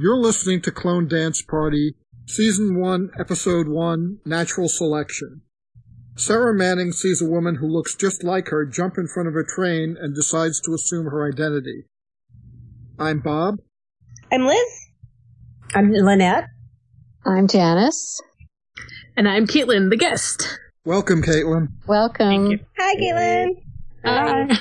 You're listening to Clone Dance Party, Season 1, Episode 1, Natural Selection. Sarah Manning sees a woman who looks just like her jump in front of a train and decides to assume her identity. I'm Bob. I'm Liz. I'm Lynette. I'm Janice. And I'm Caitlin, the guest. Welcome, Caitlin. Welcome. Hi, Caitlin. Hi.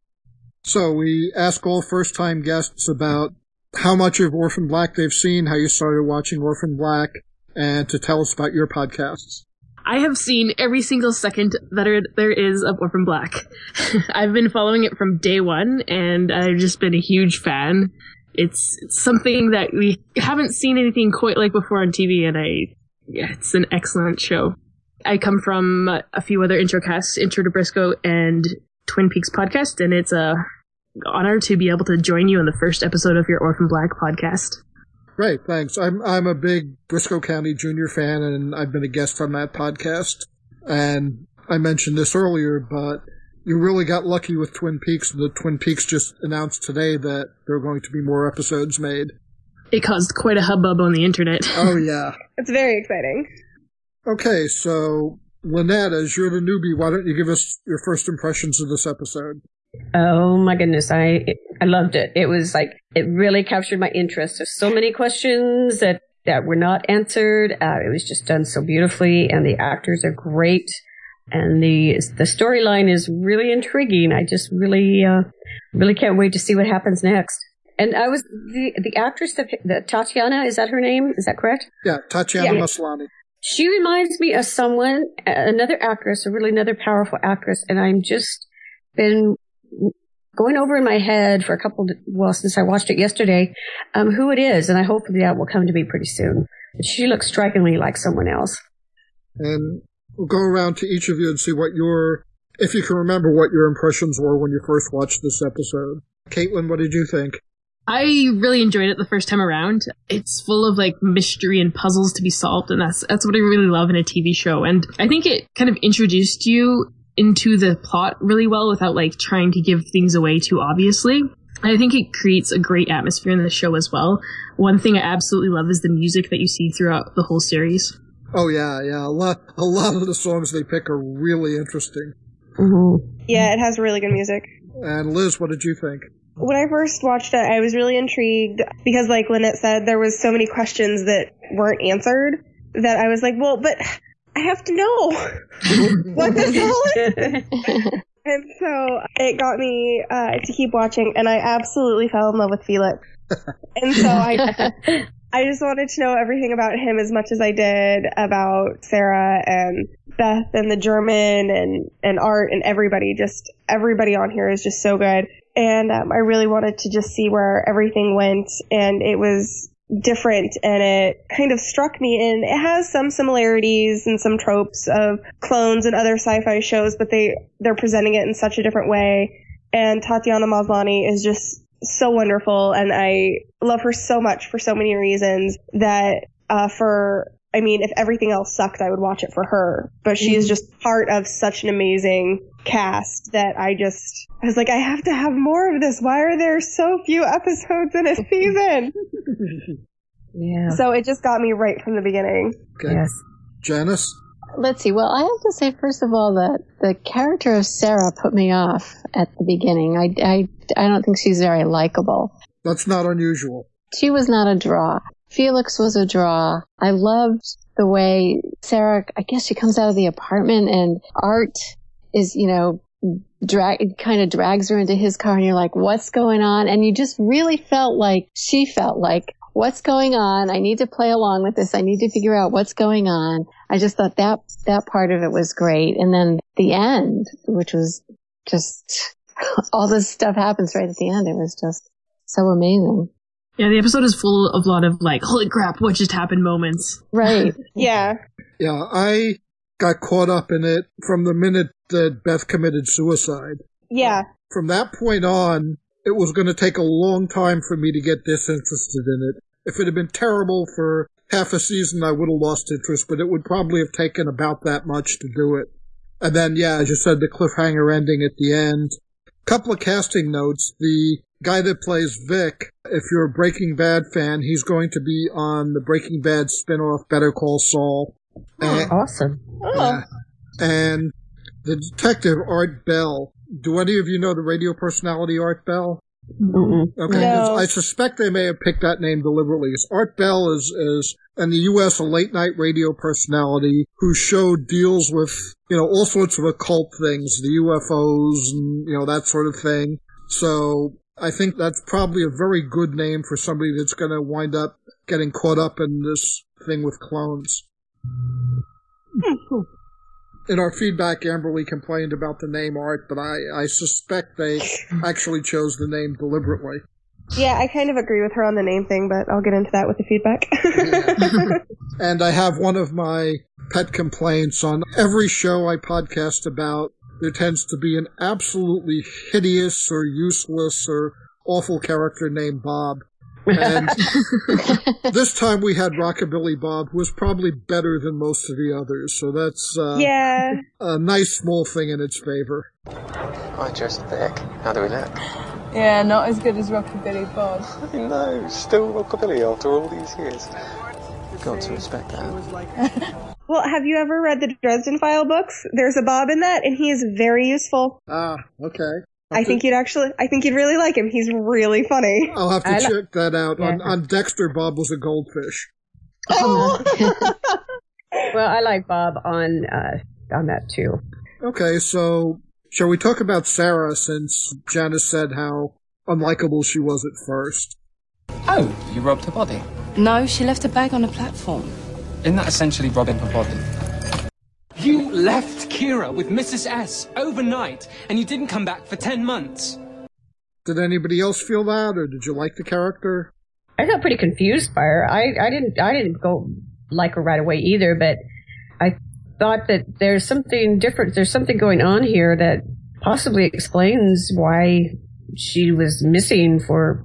So we ask all first-time guests about how much of Orphan Black they've seen, how you started watching Orphan Black, and to tell us about your podcasts. I have seen every single second that there is of Orphan Black. I've been following it from day one, and I've just been a huge fan. It's something that we haven't seen anything quite like before on TV, and it's an excellent show. I come from a few other intro casts, Intro to Briscoe and Twin Peaks podcast, and it's a honor to be able to join you in the first episode of your Orphan Black podcast. Great, thanks. I'm a big Briscoe County Junior fan, and I've been a guest on that podcast. And I mentioned this earlier, but you really got lucky with Twin Peaks. The Twin Peaks just announced today that there are going to be more episodes made. It caused quite a hubbub on the internet. Oh, yeah. It's very exciting. Okay, so Lynette, as you're the newbie, why don't you give us your first impressions of this episode? Oh my goodness, I loved it. It was like, it really captured my interest. There's so many questions that were not answered. It was just done so beautifully, and the actors are great, and the storyline is really intriguing. I just really can't wait to see what happens next. And I was the actress that Tatiana, is that her name? Is that correct? Yeah, Tatiana Maslany. She reminds me of someone, another actress, another powerful actress, and I'm just been going over in my head for since I watched it yesterday, who it is, and I hope that will come to me pretty soon. But she looks strikingly like someone else. And we'll go around to each of you and see if you can remember what your impressions were when you first watched this episode. Caitlin, what did you think? I really enjoyed it the first time around. It's full of mystery and puzzles to be solved, and that's what I really love in a TV show. And I think it kind of introduced you into the plot really well without trying to give things away too obviously. I think it creates a great atmosphere in the show as well. One thing I absolutely love is the music that you see throughout the whole series. Oh yeah. A lot of the songs they pick are really interesting. Mm-hmm. Yeah, it has really good music. And Liz, what did you think? When I first watched it, I was really intrigued because, like Lynette said, there was so many questions that weren't answered that I was like, well, but I have to know what this all is. And so it got me to keep watching, and I absolutely fell in love with Felix. And so I just wanted to know everything about him as much as I did about Sarah and Beth and the German and Art and everybody. Just everybody on here is just so good. And I really wanted to just see where everything went, and it was different, and it kind of struck me, and it has some similarities and some tropes of clones and other sci-fi shows, but they're presenting it in such a different way. And Tatiana Maslany is just so wonderful, and I love her so much for so many reasons that if everything else sucked, I would watch it for her. But she is just part of such an amazing cast that I was like, I have to have more of this. Why are there so few episodes in a season? Yeah. So it just got me right from the beginning. Okay. Yes. Janice? Let's see. Well, I have to say, first of all, that the character of Sarah put me off at the beginning. I don't think she's very likable. That's not unusual. She was not a draw. Felix was a draw. I loved the way Sarah, I guess she comes out of the apartment and Art is, kind of drags her into his car, and you're like, what's going on? And you just really she felt like, what's going on? I need to play along with this. I need to figure out what's going on. I just thought that part of it was great. And then the end, which was just all this stuff happens right at the end. It was just so amazing. Yeah, the episode is full of a lot of holy crap, what just happened moments. Right. Yeah. Yeah, I got caught up in it from the minute that Beth committed suicide. Yeah. From that point on, it was going to take a long time for me to get disinterested in it. If it had been terrible for half a season, I would have lost interest, but it would probably have taken about that much to do it. And then, as you said, the cliffhanger ending at the end. Couple of casting notes. The guy that plays Vic, if you're a Breaking Bad fan, he's going to be on the Breaking Bad spinoff Better Call Saul. Awesome. Oh. And the detective, Art Bell. Do any of you know the radio personality Art Bell? Mm-mm. Okay, No. I suspect they may have picked that name deliberately. Art Bell is in the U.S. a late-night radio personality whose show deals with, all sorts of occult things, the UFOs and, that sort of thing. So I think that's probably a very good name for somebody that's going to wind up getting caught up in this thing with clones. In our feedback, Amberly complained about the name Art, but I suspect they actually chose the name deliberately. Yeah, I kind of agree with her on the name thing, but I'll get into that with the feedback. And I have one of my pet complaints on every show I podcast about. There tends to be an absolutely hideous or useless or awful character named Bob. And this time we had Rockabilly Bob, who was probably better than most of the others. So that's Yeah. a nice small thing in its favor. Hi, Joseph Vic. How do we look? Yeah, not as good as Rockabilly Bob. No, still Rockabilly after all these years. You've got to respect that. Well, have you ever read the Dresden File books? There's a Bob in that, and he is very useful. Ah, okay. I think you'd really like him. He's really funny. I'll have to check that out. Yeah. On Dexter, Bob was a goldfish. Oh! Well, I like Bob on that too. Okay, so shall we talk about Sarah, since Janice said how unlikable she was at first? Oh, you robbed her body? No, she left a bag on a platform. Isn't that essentially robbing her body? You left Kira with Mrs. S overnight, and you didn't come back for 10 months. Did anybody else feel that, or did you like the character? I got pretty confused by her. I didn't go like her right away either, but I thought that there's something different. There's something going on here that possibly explains why she was missing for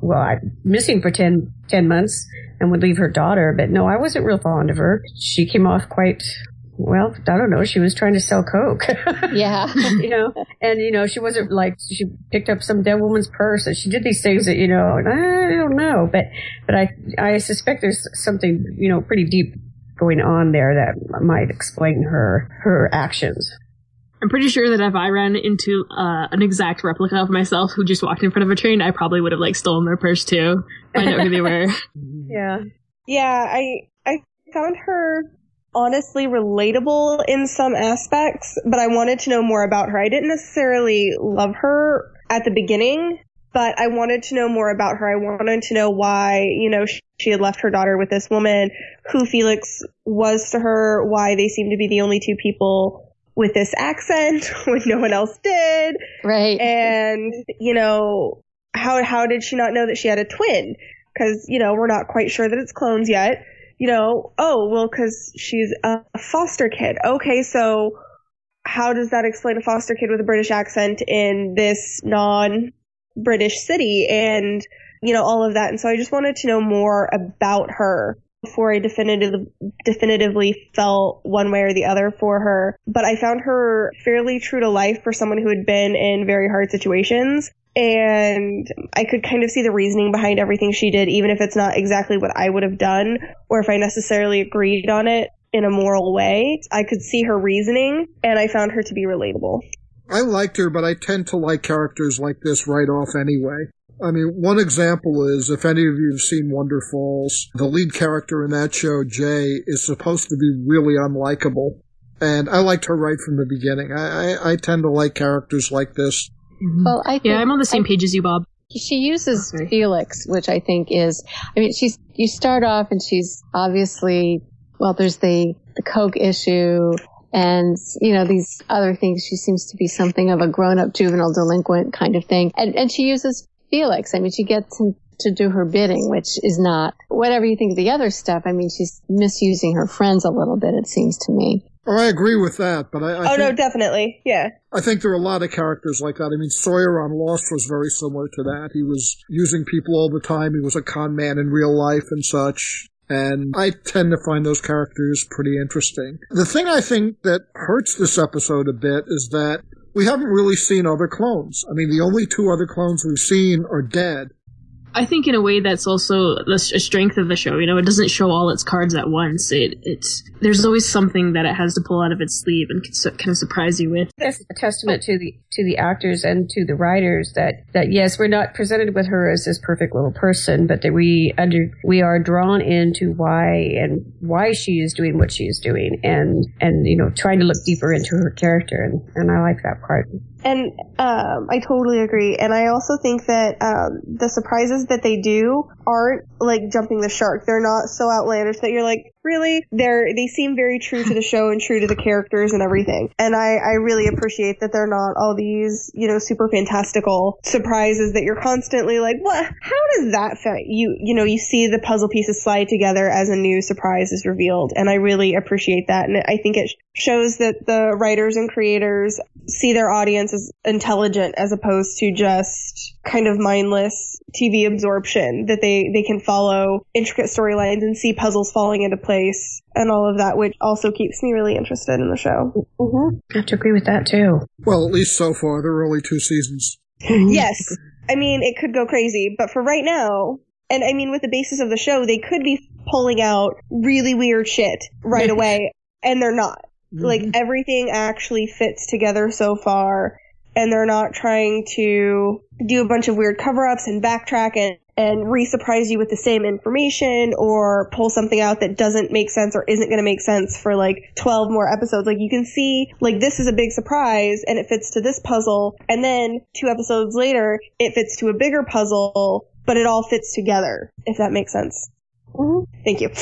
10 months and would leave her daughter. But no, I wasn't real fond of her. She came off quite, well, I don't know. She was trying to sell coke. Yeah. And, she wasn't like, she picked up some dead woman's purse and she did these things that, and I don't know. But I suspect there's something, pretty deep going on there that might explain her actions. I'm pretty sure that if I ran into an exact replica of myself who just walked in front of a train, I probably would have stolen their purse too. Find out who they were. Yeah. Yeah, I found her honestly relatable in some aspects, but I wanted to know more about her. I didn't necessarily love her at the beginning, but I wanted to know more about her. I wanted to know why, she had left her daughter with this woman, who Felix was to her, why they seemed to be the only two people with this accent when no one else did. Right. And, how did she not know that she had a twin? Because, we're not quite sure that it's clones yet. Because she's a foster kid. Okay, so how does that explain a foster kid with a British accent in this non-British city? And, all of that. And so I just wanted to know more about her before I definitively felt one way or the other for her. But I found her fairly true to life for someone who had been in very hard situations. And I could kind of see the reasoning behind everything she did, even if it's not exactly what I would have done, or if I necessarily agreed on it in a moral way. I could see her reasoning, and I found her to be relatable. I liked her, but I tend to like characters like this right off anyway. I mean, one example is, if any of you have seen Wonder Falls, the lead character in that show, Jay, is supposed to be really unlikable. And I liked her right from the beginning. I tend to like characters like this. Well, I'm on the same page as you, Bob. She uses Felix, which I think is, you start off and she's obviously, there's the coke issue and, these other things. She seems to be something of a grown-up juvenile delinquent kind of thing. And she uses Felix. She gets him to do her bidding, which is not, whatever you think of the other stuff, she's misusing her friends a little bit, it seems to me. Oh, I agree with that, but I think, no, definitely, yeah. I think there are a lot of characters like that. Sawyer on Lost was very similar to that. He was using people all the time. He was a con man in real life and such. And I tend to find those characters pretty interesting. The thing I think that hurts this episode a bit is that we haven't really seen other clones. I mean, the only 2 other clones we've seen are dead. I think in a way that's also a strength of the show. You know, it doesn't show all its cards at once. There's always something that it has to pull out of its sleeve and kind of surprise you with. That's a testament to the actors and to the writers that yes, we're not presented with her as this perfect little person, but that we are drawn into why she is doing what she is doing, and you know, trying to look deeper into her character, and I like that part. And I totally agree. And I also think that the surprises that they do aren't like jumping the shark. They're not so outlandish that you're like, really? They seem very true to the show and true to the characters and everything. And I really appreciate that they're not all these, you know, super fantastical surprises that you're constantly like, what? How does that fit? You know, you see the puzzle pieces slide together as a new surprise is revealed. And I really appreciate that. And I think it shows that the writers and creators see their audience as intelligent as opposed to just kind of mindless TV absorption, that they can follow intricate storylines and see puzzles falling into place and all of that, which also keeps me really interested in the show. Mm-hmm. I have to agree with that too. Well, at least so far, there are only 2 seasons. Yes. I mean, it could go crazy, but for right now, and I mean, with the basis of the show, they could be pulling out really weird shit right away, and they're not. Mm-hmm. Like, everything actually fits together so far, and they're not trying to do a bunch of weird cover-ups and backtrack and re-surprise you with the same information or pull something out that doesn't make sense or isn't going to make sense for like 12 more episodes. Like, you can see, like, this is a big surprise and it fits to this puzzle, and then 2 episodes later it fits to a bigger puzzle, but it all fits together, if that makes sense. Mm-hmm. Thank you.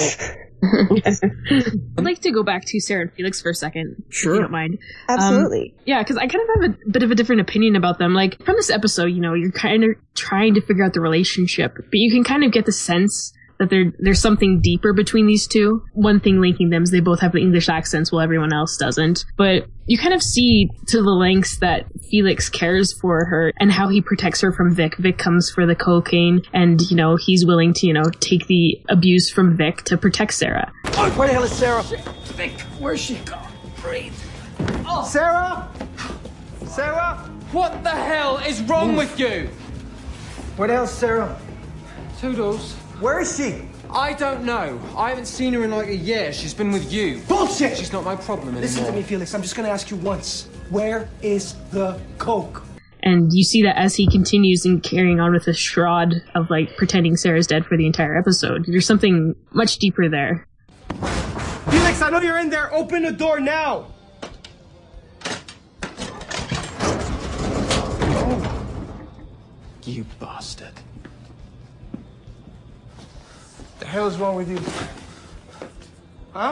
I'd like to go back to Sarah and Felix for a second, sure, if you don't mind. Absolutely. Yeah, because I kind of have a bit of a different opinion about them. Like, from this episode, you know, you're kind of trying to figure out the relationship, but you can kind of get the sense that there's something deeper between these two. One thing linking them is they both have the English accents while everyone else doesn't. But you kind of see to the lengths that Felix cares for her and how he protects her from Vic. Vic comes for the cocaine, and, you know, he's willing to, you know, take the abuse from Vic to protect Sarah. Oh, where the hell is Sarah? Vic, where's she gone? Breathe. Oh. Sarah? Sarah? What the hell is wrong with you? Where the hell's Sarah? Toodles. Where is she? I don't know. I haven't seen her in like a year. She's been with you. Bullshit! She's not my problem anymore. Listen to me, Felix. I'm just gonna ask you once. Where is the coke? And you see that as he continues and carrying on with this charade of, like, pretending Sarah's dead for the entire episode. There's something much deeper there. Felix, I know you're in there. Open the door now! Oh. You bastard. The hell is wrong with you? Huh?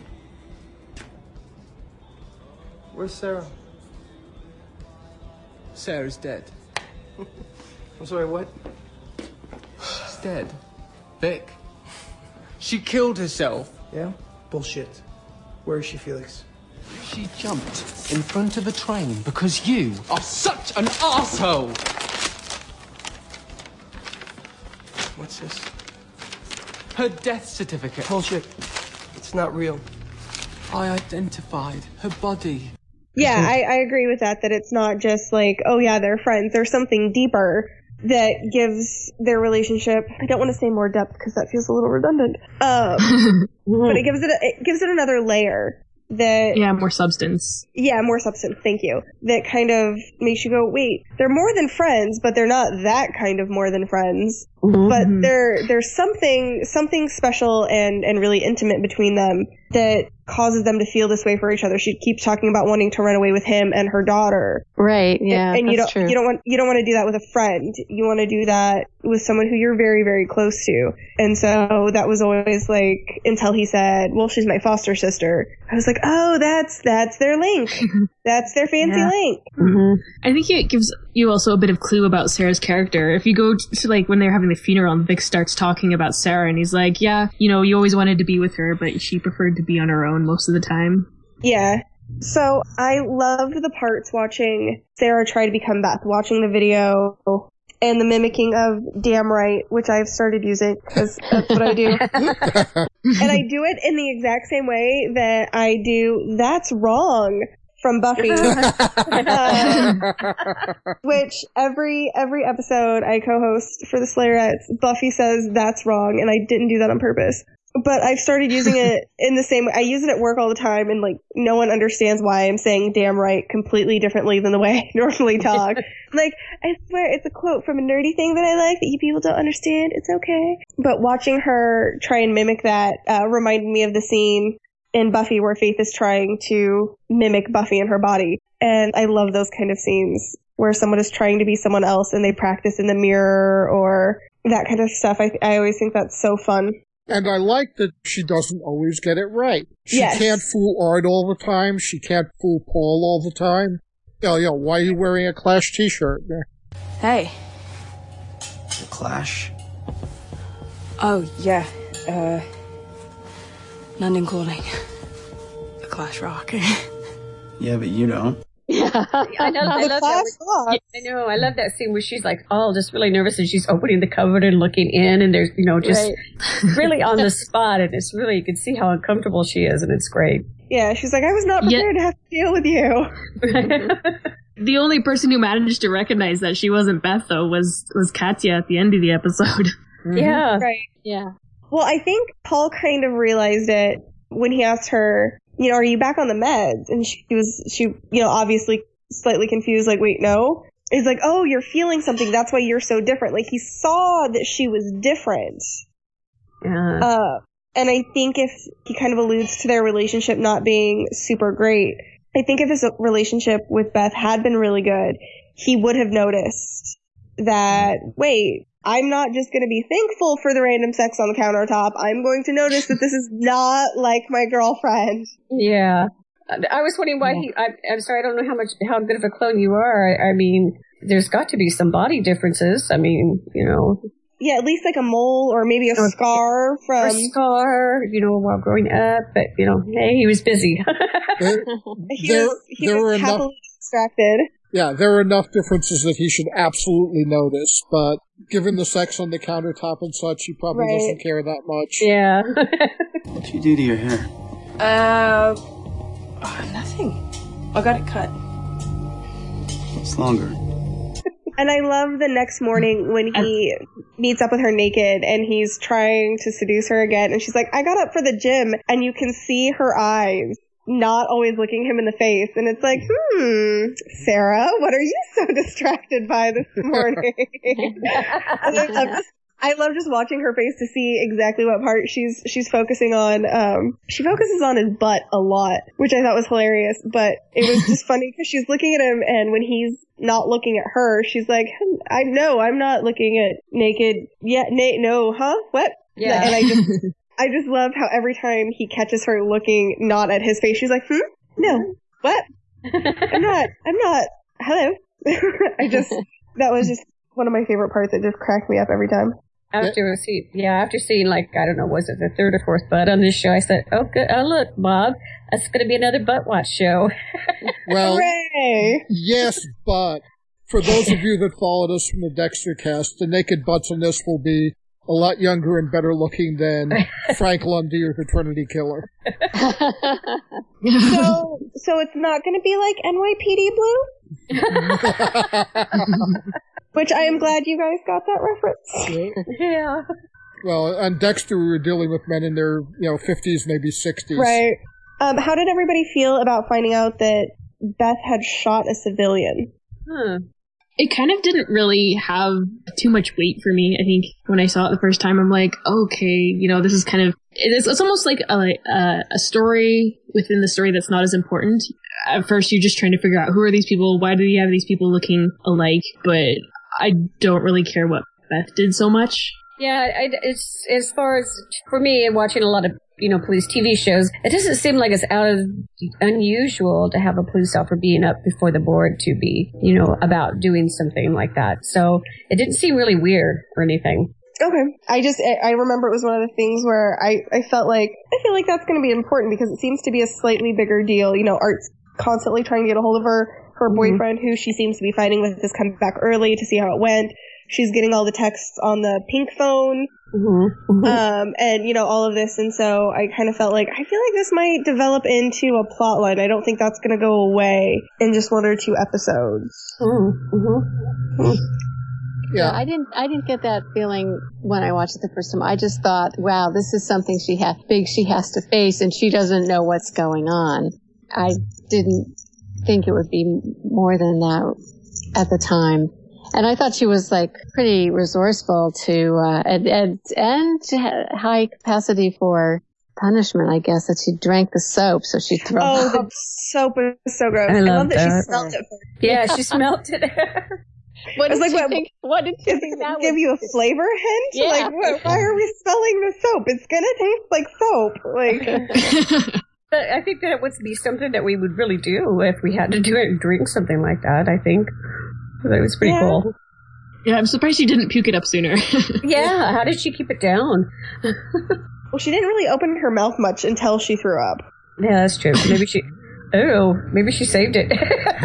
Where's Sarah? Sarah's dead. I'm sorry, what? She's dead. Vic. She killed herself. Yeah? Bullshit. Where is she, Felix? She jumped in front of a train because you are such an asshole. What's this? Her death certificate. Bullshit. It's not real. I identified her body. Yeah, I agree with that it's not just like, oh yeah, they're friends. There's something deeper that gives their relationship, I don't want to say more depth because that feels a little redundant, but it gives it another layer. More substance. Yeah, more substance, thank you. That kind of makes you go, wait, they're more than friends, but they're not that kind of more than friends. Mm-hmm. But there's something special and really intimate between them that causes them to feel this way for each other. She keeps talking about wanting to run away with him and her daughter. Right, yeah, and that's true. you don't want to do that with a friend. You want to do that with someone who you're very, very close to. And so that was always like, until he said, well, she's my foster sister. I was like, oh, that's their link. That's their fancy link. Mm-hmm. I think it gives you also a bit of clue about Sarah's character. If you go to, like, when they're having the funeral and Vic starts talking about Sarah and he's like, yeah, you know, you always wanted to be with her, but she preferred to be on her own most of the time. Yeah. So I loved the parts watching Sarah try to become Beth, watching the video and the mimicking of damn right, which I've started using because that's what I do. And I do it in the exact same way that I do that's wrong from Buffy. Which every episode I co-host for the Slayerettes, Buffy says that's wrong, and I didn't do that on purpose. But I've started using it in the same way. I use it at work all the time, and like no one understands why I'm saying damn right completely differently than the way I normally talk. Like, I swear it's a quote from a nerdy thing that I like that you people don't understand. It's okay. But watching her try and mimic that reminded me of the scene in Buffy where Faith is trying to mimic Buffy in her body. And I love those kind of scenes where someone is trying to be someone else and they practice in the mirror or that kind of stuff. I always think that's so fun. And I like that she doesn't always get it right. She can't fool Art all the time. She can't fool Paul all the time. Why are you wearing a Clash t-shirt? Hey. The Clash? Oh, yeah. London Calling. The Clash rock. Yeah, but you don't. I know. I love that. I know. I love that scene where she's like, just really nervous, and she's opening the cupboard and looking in, and there's, just really on the spot, and it's really, you can see how uncomfortable she is, and it's great. Yeah, she's like, I was not prepared to have to deal with you. The only person who managed to recognize that she wasn't Beth, though, was Katya at the end of the episode. Mm-hmm. Yeah. Right. Yeah. Well, I think Paul kind of realized it when he asked her, are you back on the meds? And she obviously slightly confused, like, wait, no. He's like, oh, you're feeling something. That's why you're so different. Like, he saw that she was different. And I think if he kind of alludes to their relationship not being super great, I think if his relationship with Beth had been really good, he would have noticed that, wait, I'm not just going to be thankful for the random sex on the countertop. I'm going to notice that this is not like my girlfriend. Yeah. I was wondering why I'm sorry, I don't know how good of a clone you are. I mean, there's got to be some body differences. I mean, Yeah, at least like a mole or maybe a scar from... A scar, while growing up. But, hey, he was busy. he was happily distracted. Yeah, there are enough differences that he should absolutely notice, but given the sex on the countertop and such, he probably doesn't care that much. Yeah. What'd you do to your hair? Nothing. I got it cut. It's longer. And I love the next morning when he meets up with her naked and he's trying to seduce her again. And she's like, I got up for the gym. And you can see her eyes not always looking him in the face. And it's like, Sarah, what are you so distracted by this morning? I love just watching her face to see exactly what part she's focusing on. She focuses on his butt a lot, which I thought was hilarious. But it was just funny because she's looking at him, and when he's not looking at her, she's like, I'm not looking at naked. Yeah, no, huh? What? Yeah. And I just love how every time he catches her looking not at his face, she's like, no, what? I'm not, hello. That was just one of my favorite parts. It just cracked me up every time. After seeing, like, I don't know, was it the third or fourth butt on this show, I said, oh, good. Oh, look, Bob, that's going to be another butt watch show. Well, hooray! Yes, but for those of you that followed us from the Dexter cast, the naked butts on this will be a lot younger and better looking than Frank Lundy or the Trinity Killer. So it's not going to be like NYPD Blue? Which I am glad you guys got that reference. Yeah. Well, on Dexter, we were dealing with men in their, 50s, maybe 60s. Right. How did everybody feel about finding out that Beth had shot a civilian? It kind of didn't really have too much weight for me. I think when I saw it the first time, I'm like, okay, this is kind of, it's almost like a story within the story that's not as important. At first, you're just trying to figure out who are these people, why do you have these people looking alike, but I don't really care what Beth did so much. Yeah, it's as far as for me, watching a lot of police TV shows, it doesn't seem like it's unusual to have a police officer being up before the board to be about doing something like that. So it didn't seem really weird or anything. Okay, I remember it was one of the things where I feel like that's going to be important because it seems to be a slightly bigger deal. Art's constantly trying to get a hold of her boyfriend, who she seems to be fighting with, has come back early to see how it went. she's getting all the texts on the pink phone. And, you know, all of this. And so I kind of felt like, I feel like this might develop into a plot line. I don't think that's going to go away in just 1 or 2 episodes. Yeah, I didn't get that feeling when I watched it the first time. I just thought, wow, this is something she has to face, and she doesn't know what's going on. I didn't think it would be more than that at the time. And I thought she was like pretty resourceful and high capacity for punishment, I guess, that she drank the soap, so she'd throw up. The soap is so gross. I love that she smelled it. Yeah, she smelled it. What did you think that give you a flavor hint? Yeah. Like, why are we smelling the soap? It's gonna taste like soap. Like, but I think that it would be something that we would really do if we had to drink something like that. I think that was pretty cool. Yeah, I'm surprised she didn't puke it up sooner. Yeah, how did she keep it down? Well, she didn't really open her mouth much until she threw up. Yeah, that's true. Maybe she saved it.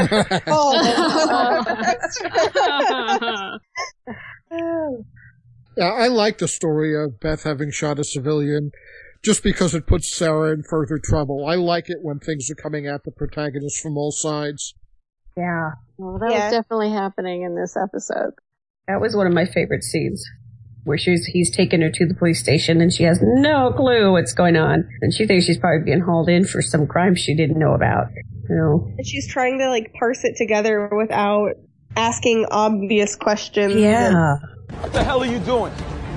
Yeah, I like the story of Beth having shot a civilian just because it puts Sarah in further trouble. I like it when things are coming at the protagonist from all sides. Yeah. Well, that was definitely happening in this episode. That was one of my favorite scenes, where he's taken her to the police station and she has no clue what's going on. And she thinks she's probably being hauled in for some crime she didn't know about. You know? And she's trying to, like, parse it together without asking obvious questions. Yeah. What the hell are you doing?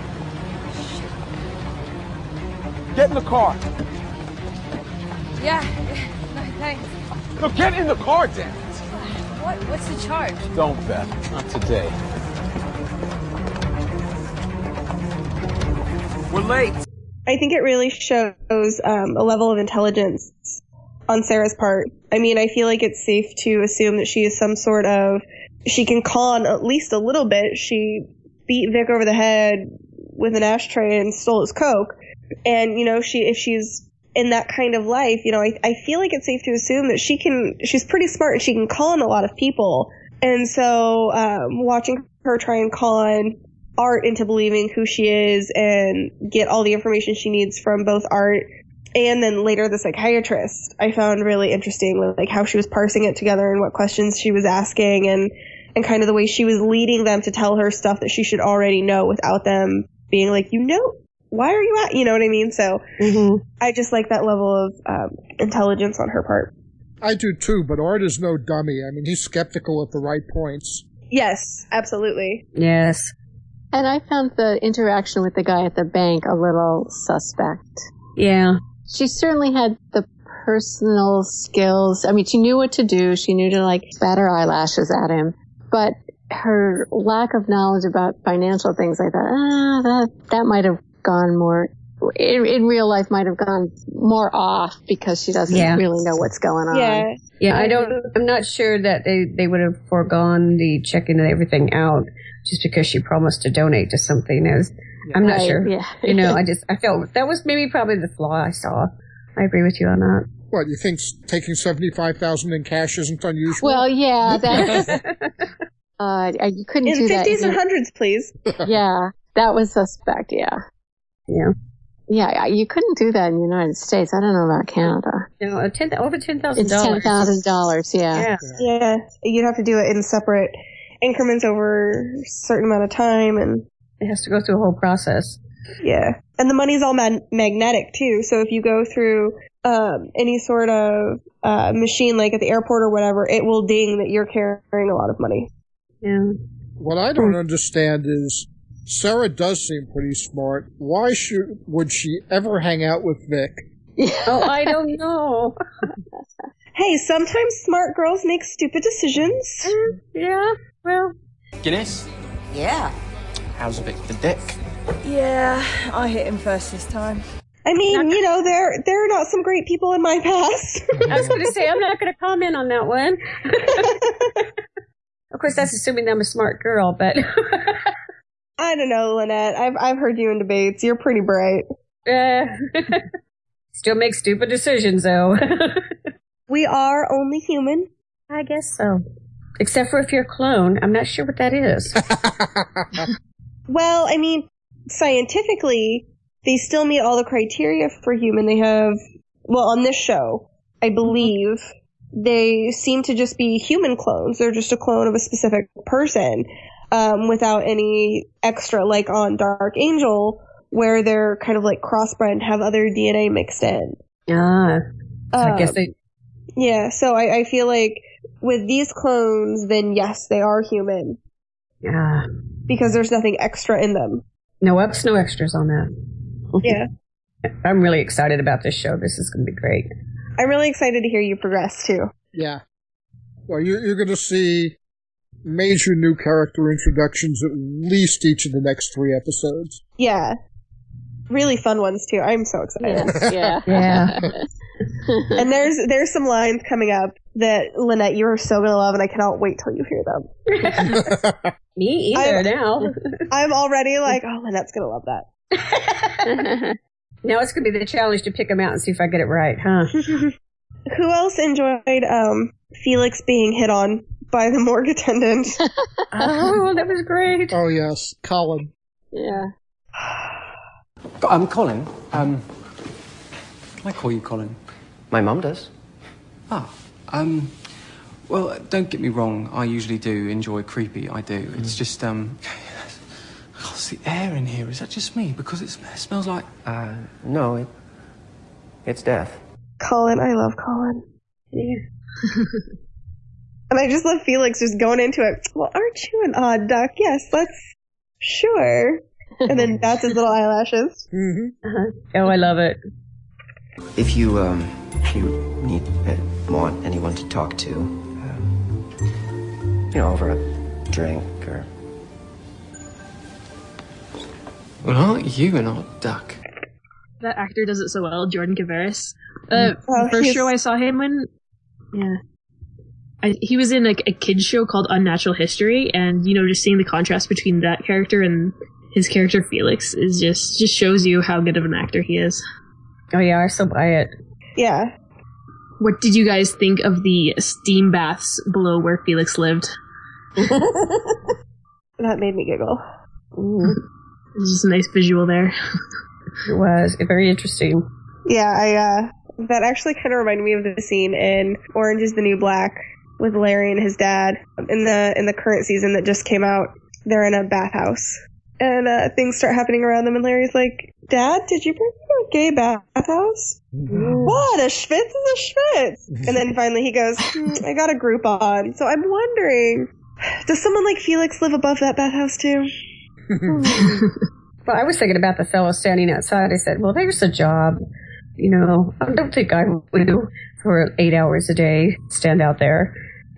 Get in the car. Yeah. No, thanks. No, get in the car, damn it. What's the charge? Don't, Beth. Not today. We're late. I think it really shows a level of intelligence on Sarah's part. I mean, I feel like it's safe to assume that she is some sort of... She can con at least a little bit. She beat Vic over the head with an ashtray and stole his Coke. And, you know, if she's in that kind of life, you know, I feel like it's safe to assume that she's pretty smart and she can con a lot of people. And so, watching her try and con Art into believing who she is and get all the information she needs from both Art and then later the psychiatrist, I found really interesting, like how she was parsing it together and what questions she was asking and kind of the way she was leading them to tell her stuff that she should already know without them being like, you know, why are you at, you know what I mean? So I just like that level of intelligence on her part. I do too, but Art is no dummy. I mean, he's skeptical at the right points. Yes, absolutely. Yes. And I found the interaction with the guy at the bank a little suspect. Yeah. She certainly had the personal skills. I mean, she knew what to do. She knew to, like, bat her eyelashes at him. But her lack of knowledge about financial things, I thought, that might have gone more, in real life might have gone more off because she doesn't really know what's going on. Yeah, I'm not sure that they would have foregone the checking everything out just because she promised to donate to something. I'm not sure. Yeah. You know, I felt that was maybe probably the flaw I saw. I agree with you on that. What, you think taking $75,000 in cash isn't unusual? Well, yeah, that's, you couldn't in do that. In 50s and 100s, please. Yeah, that was suspect, yeah. Yeah. Yeah, you couldn't do that in the United States. I don't know about Canada. No, over $10,000. It's $10,000, yeah. Yeah, you'd have to do it in separate increments over a certain amount of time, and it has to go through a whole process. Yeah, and the money's all magnetic too. So if you go through any sort of machine, like at the airport or whatever, it will ding that you're carrying a lot of money. Yeah. What I don't understand is Sarah does seem pretty smart. Why would she ever hang out with Vic? Oh, I don't know. Hey, sometimes smart girls make stupid decisions. Yeah, well. Guinness? Yeah. How's Vic the Dick? Yeah, I hit him first this time. I mean, you know, there are not some great people in my past. I was going to say, I'm not going to comment on that one. Of course, that's assuming I'm a smart girl, but... I don't know, Lynette. I've heard you in debates. You're pretty bright. Still make stupid decisions, though. We are only human. I guess so. Except for if you're a clone. I'm not sure what that is. Well, I mean, scientifically, they still meet all the criteria for human. They have, well, on this show, I believe, they seem to just be human clones. They're just a clone of a specific person, without any extra, like on Dark Angel, where they're kind of like crossbred and have other DNA mixed in. I guess they... Yeah, so I feel like with these clones, then yes, they are human. Yeah. Because there's nothing extra in them. No ups, no extras on that. Yeah. I'm really excited about this show. This is going to be great. I'm really excited to hear you progress, too. Yeah. Well, you're going to see major new character introductions at least each of the next 3 episodes. Yeah. Really fun ones, too. I'm so excited. Yeah. And there's some lines coming up that, Lynette, you are so going to love, and I cannot wait till you hear them. Me either now. I'm already like, oh, Lynette's going to love that. Now it's going to be the challenge to pick them out and see if I get it right, huh? Who else enjoyed Felix being hit on by the morgue attendant? Oh, that was great. Oh, yes. Colin. Yeah. Colin. Can I call you Colin? My mum does. Well, don't get me wrong. I usually do enjoy creepy. I do. It's just, What's the air in here? Is that just me? Because it smells like... No, it's death. Colin, I love Colin. Yeah. And I just love Felix just going into it. Well, aren't you an odd duck? Yes, let's... Sure. And then that's his little eyelashes. Mm-hmm. Oh, I love it. If you need want anyone to talk to, over a drink or... Well, aren't you an odd duck? That actor does it so well, Jordan Cavaris. First show I saw him in, he was in a kids show called Unnatural History, and just seeing the contrast between that character and his character Felix is just shows you how good of an actor he is. Oh yeah, I still buy it. Yeah. What did you guys think of the steam baths below where Felix lived? That made me giggle. It's just a nice visual there. It was very interesting. Yeah, that actually kind of reminded me of the scene in Orange is the New Black with Larry and his dad in the current season that just came out. They're in a bathhouse, and things start happening around them, and Larry's like, "Dad, did you bring me to a gay bathhouse?" What? A schwitz is a schwitz. And then finally he goes, I got a Groupon. So I'm wondering, does someone like Felix live above that bathhouse too? Well, I was thinking about the fellow standing outside. I said, well, there's a job. I don't think I would do for 8 hours a day, stand out there.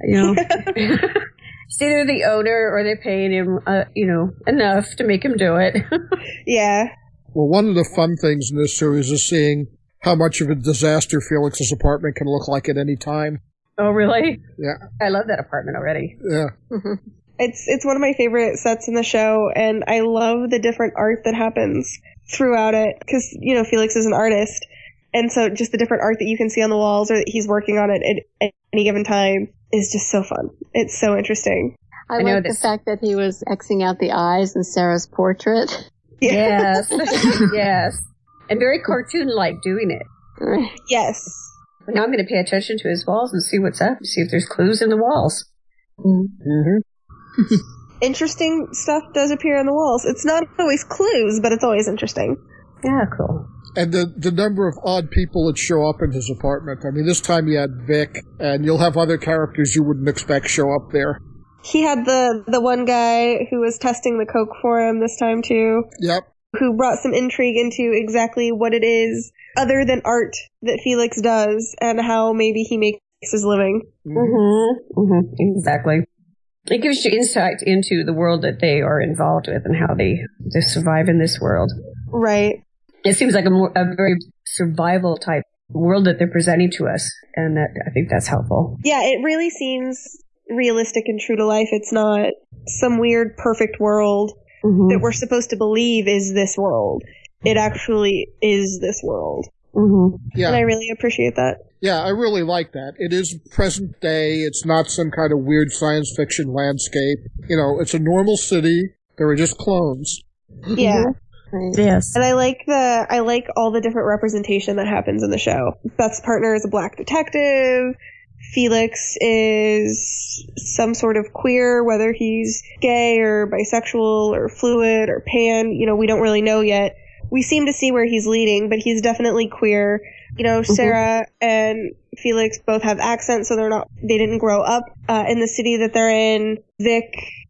It's either the owner or they're paying him, enough to make him do it. Yeah. Well, one of the fun things in this series is seeing how much of a disaster Felix's apartment can look like at any time. Oh, really? Yeah. I love that apartment already. Yeah. It's one of my favorite sets in the show, and I love the different art that happens throughout it, because, Felix is an artist, and so just the different art that you can see on the walls or that he's working on it at any given time is just so fun. It's so interesting. I like the fact that he was Xing out the eyes in Sarah's portrait. Yes. Yes. And very cartoon-like doing it. Yes. Now I'm going to pay attention to his walls and see what's up, see if there's clues in the walls. Mm-hmm. Interesting stuff does appear on the walls. It's not always clues, but it's always interesting. Yeah, cool. And the number of odd people that show up in his apartment. I mean, this time you had Vic, and you'll have other characters you wouldn't expect show up there. He had the one guy who was testing the coke for him this time, too. Yep. Who brought some intrigue into exactly what it is, other than art, that Felix does, and how maybe he makes his living. Mm-hmm. Mm-hmm. Exactly. It gives you insight into the world that they are involved with and how they survive in this world. Right. It seems like a very survival type world that they're presenting to us, and I think that's helpful. Yeah, it really seems realistic and true to life. It's not some weird perfect world that we're supposed to believe is this world. It actually is this world. Mm-hmm. Yeah. And I really appreciate that. Yeah, I really like that. It is present day. It's not some kind of weird science fiction landscape. You know, it's a normal city. There are just clones. Yeah. Yes. And I like all the different representation that happens in the show. Beth's partner is a black detective. Felix is some sort of queer, whether he's gay or bisexual or fluid or pan. You know, we don't really know yet. We seem to see where he's leading, but he's definitely queer. You know, Sarah and Felix both have accents, so they didn't grow up in the city that they're in. Vic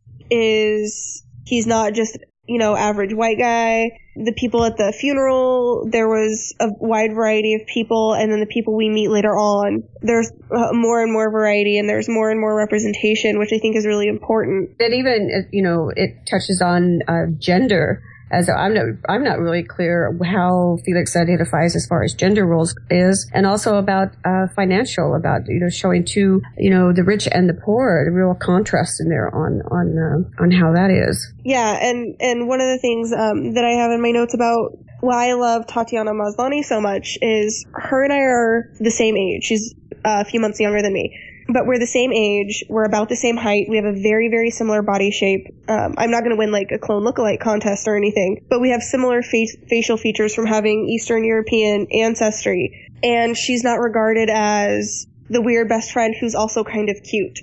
he's not just, you know, average white guy. The people at the funeral, there was a wide variety of people, and then the people we meet later on, there's more and more variety, and there's more and more representation, which I think is really important. That even, you know, it touches on gender. As I'm not really clear how Felix identifies as far as gender roles is, and also about financial, about, you know, showing to, you know, the rich and the poor, the real contrast in there on how that is. Yeah, and one of the things that I have in my notes about why I love Tatiana Maslany so much is her and I are the same age. She's a few months younger than me. But we're the same age. We're about the same height. We have a very, very similar body shape. I'm not going to win like a clone lookalike contest or anything, but we have similar facial features from having Eastern European ancestry. And she's not regarded as the weird best friend who's also kind of cute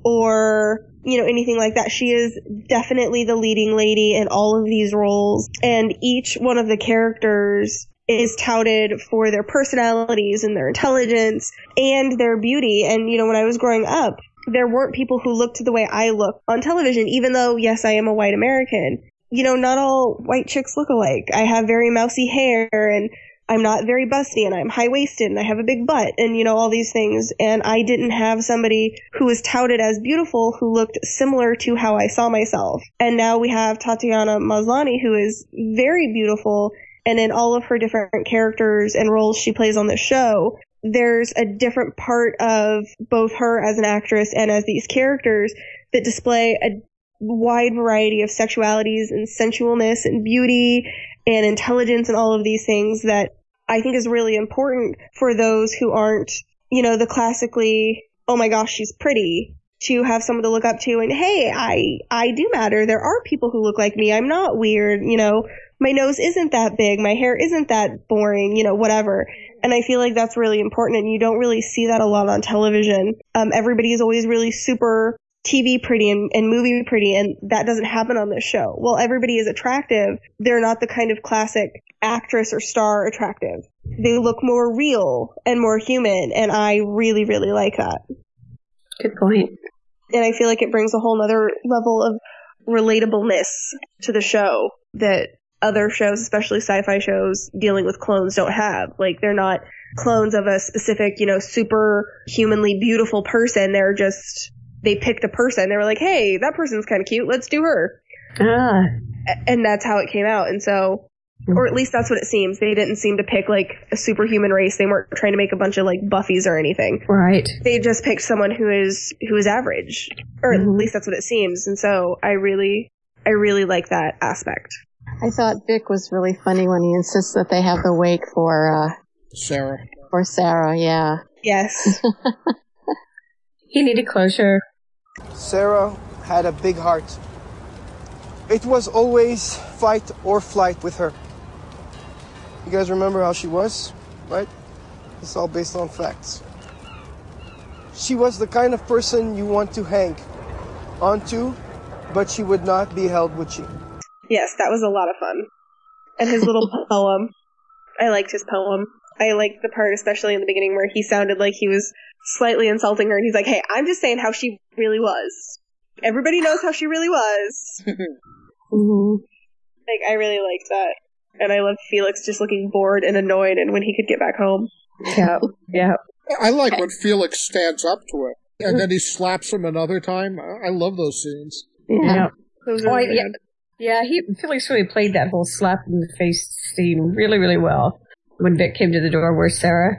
or, you know, anything like that. She is definitely the leading lady in all of these roles. And each one of the characters is touted for their personalities and their intelligence and their beauty. And, you know, when I was growing up, there weren't people who looked the way I look on television, even though, yes, I am a white American. You know, not all white chicks look alike. I have very mousy hair, and I'm not very busty, and I'm high-waisted, and I have a big butt, and, you know, all these things. And I didn't have somebody who was touted as beautiful who looked similar to how I saw myself. And now we have Tatiana Maslany, who is very beautiful. And in all of her different characters and roles she plays on the show, there's a different part of both her as an actress and as these characters that display a wide variety of sexualities and sensualness and beauty and intelligence and all of these things that I think is really important for those who aren't, you know, the classically, oh my gosh, she's pretty, to have someone to look up to and, hey, I do matter. There are people who look like me. I'm not weird, you know. My nose isn't that big. My hair isn't that boring, you know, whatever. And I feel like that's really important, and you don't really see that a lot on television. Everybody is always really super TV pretty and movie pretty, and that doesn't happen on this show. Well, everybody is attractive. They're not the kind of classic actress or star attractive. They look more real and more human, and I really, really like that. Good point. And I feel like it brings a whole nother level of relatableness to the show that other shows, especially sci-fi shows dealing with clones, don't have. Like, they're not clones of a specific, you know, super humanly beautiful person. They're just, they picked a person. They were like, hey, that person's kind of cute. Let's do her. And that's how it came out. And so, or at least that's what it seems. They didn't seem to pick like a superhuman race. They weren't trying to make a bunch of like Buffys or anything. Right. They just picked someone who is average, or at least that's what it seems. And so I really like that aspect. I thought Vic was really funny when he insists that they have the wake for Sarah. For Sarah, yeah. Yes. He needed closure. Sarah had a big heart. It was always fight or flight with her. You guys remember how she was, right? It's all based on facts. She was the kind of person you want to hang onto, but she would not be held with you. Yes, that was a lot of fun. And his little poem. I liked his poem. I liked the part, especially in the beginning, where he sounded like he was slightly insulting her, and he's like, hey, I'm just saying how she really was. Everybody knows how she really was. Like, I really liked that. And I loved Felix just looking bored and annoyed, and when he could get back home. Yeah, yeah. I like when Felix stands up to him, and then he slaps him another time. I love those scenes. Yeah. Those are really good. Yeah, Felix really played that whole slap in the face scene really, really well. When Vic came to the door, where's Sarah?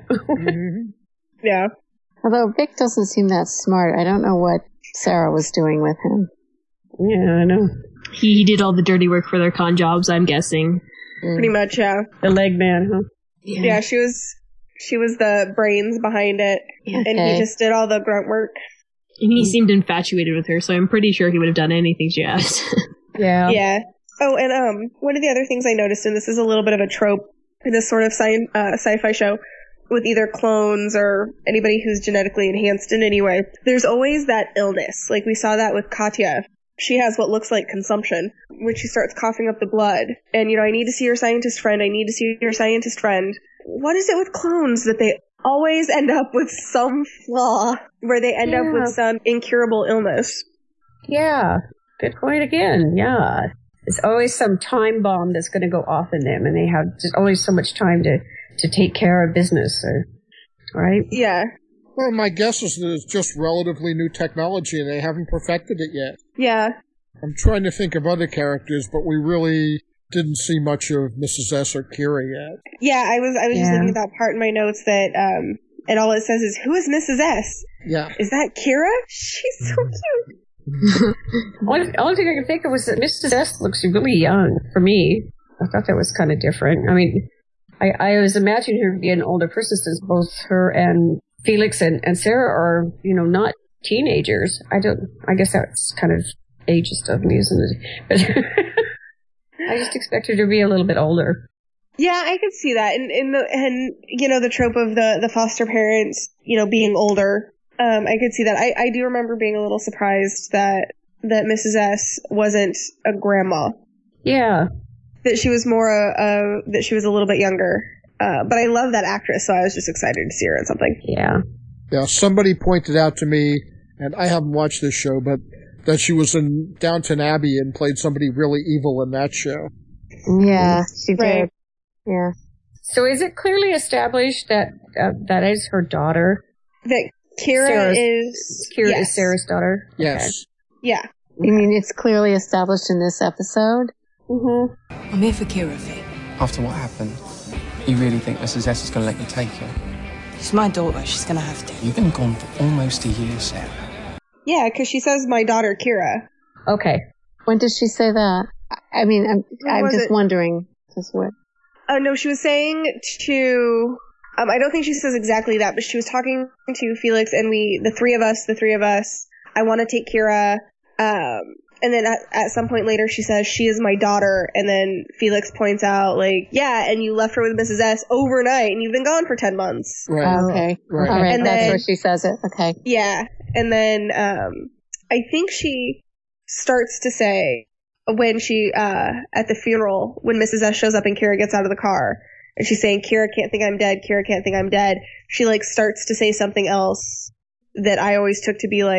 Yeah. Although Vic doesn't seem that smart. I don't know what Sarah was doing with him. Yeah, I know. He did all the dirty work for their con jobs, I'm guessing. Pretty much, yeah. The leg man, huh? Yeah, she was the brains behind it, and he just did all the grunt work. And he seemed infatuated with her, so I'm pretty sure he would have done anything she asked. Yeah. Oh, and one of the other things I noticed, and this is a little bit of a trope in this sort of sci-fi show, with either clones or anybody who's genetically enhanced in any way, there's always that illness. Like we saw that with Katya. She has what looks like consumption when she starts coughing up the blood. And, I need to see your scientist friend. I need to see your scientist friend. What is it with clones that they always end up with some flaw where they end up with some incurable illness? Yeah. Good point again. Yeah. There's always some time bomb that's going to go off in them, and they have just always so much time to take care of business, right? Yeah. Well, my guess is that it's just relatively new technology and they haven't perfected it yet. Yeah. I'm trying to think of other characters, but we really didn't see much of Mrs. S or Kira yet. Yeah, I was just looking at that part in my notes that, and all it says is, who is Mrs. S? Yeah. Is that Kira? She's so cute. Only thing I can think of was that Mrs. S looks really young for me. I thought that was kind of different. I mean, I was imagining her to be an older person since both her and Felix and Sarah are, not teenagers. I guess that's kind of ageist of me, isn't it? But I just expected her to be a little bit older. Yeah, I could see that. And the trope of the foster parents, being older. I could see that. I do remember being a little surprised that Mrs. S wasn't a grandma. Yeah. That she was that she was a little bit younger. But I love that actress, so I was just excited to see her in something. Yeah. Yeah, somebody pointed out to me, and I haven't watched this show, but that she was in Downton Abbey and played somebody really evil in that show. Yeah, she did. Yeah. So is it clearly established that that is her daughter? That Kira is Sarah's daughter? Yes. Okay. Yeah. You mean it's clearly established in this episode? Mm-hmm. I'm here for Kira, Fee. After what happened, you really think Mrs. S is going to let you take her? She's my daughter. She's going to have to. You've been gone for almost a year, Sarah. Yeah, because she says my daughter Kira. Okay. When did she say that? I mean, I'm just wondering. Just what? Oh, no, she was saying to... I don't think she says exactly that, but she was talking to Felix and the three of us, I want to take Kira. And then at some point later, she says, she is my daughter. And then Felix points out, yeah, and you left her with Mrs. S overnight, and you've been gone for 10 months. Right. Okay. Right. All right, and that's then, where she says it. Okay. Yeah. And then I think she starts to say, when she, at the funeral, when Mrs. S shows up and Kira gets out of the car, and she's saying, Kira can't think I'm dead, Kira can't think I'm dead, she, starts to say something else that I always took to be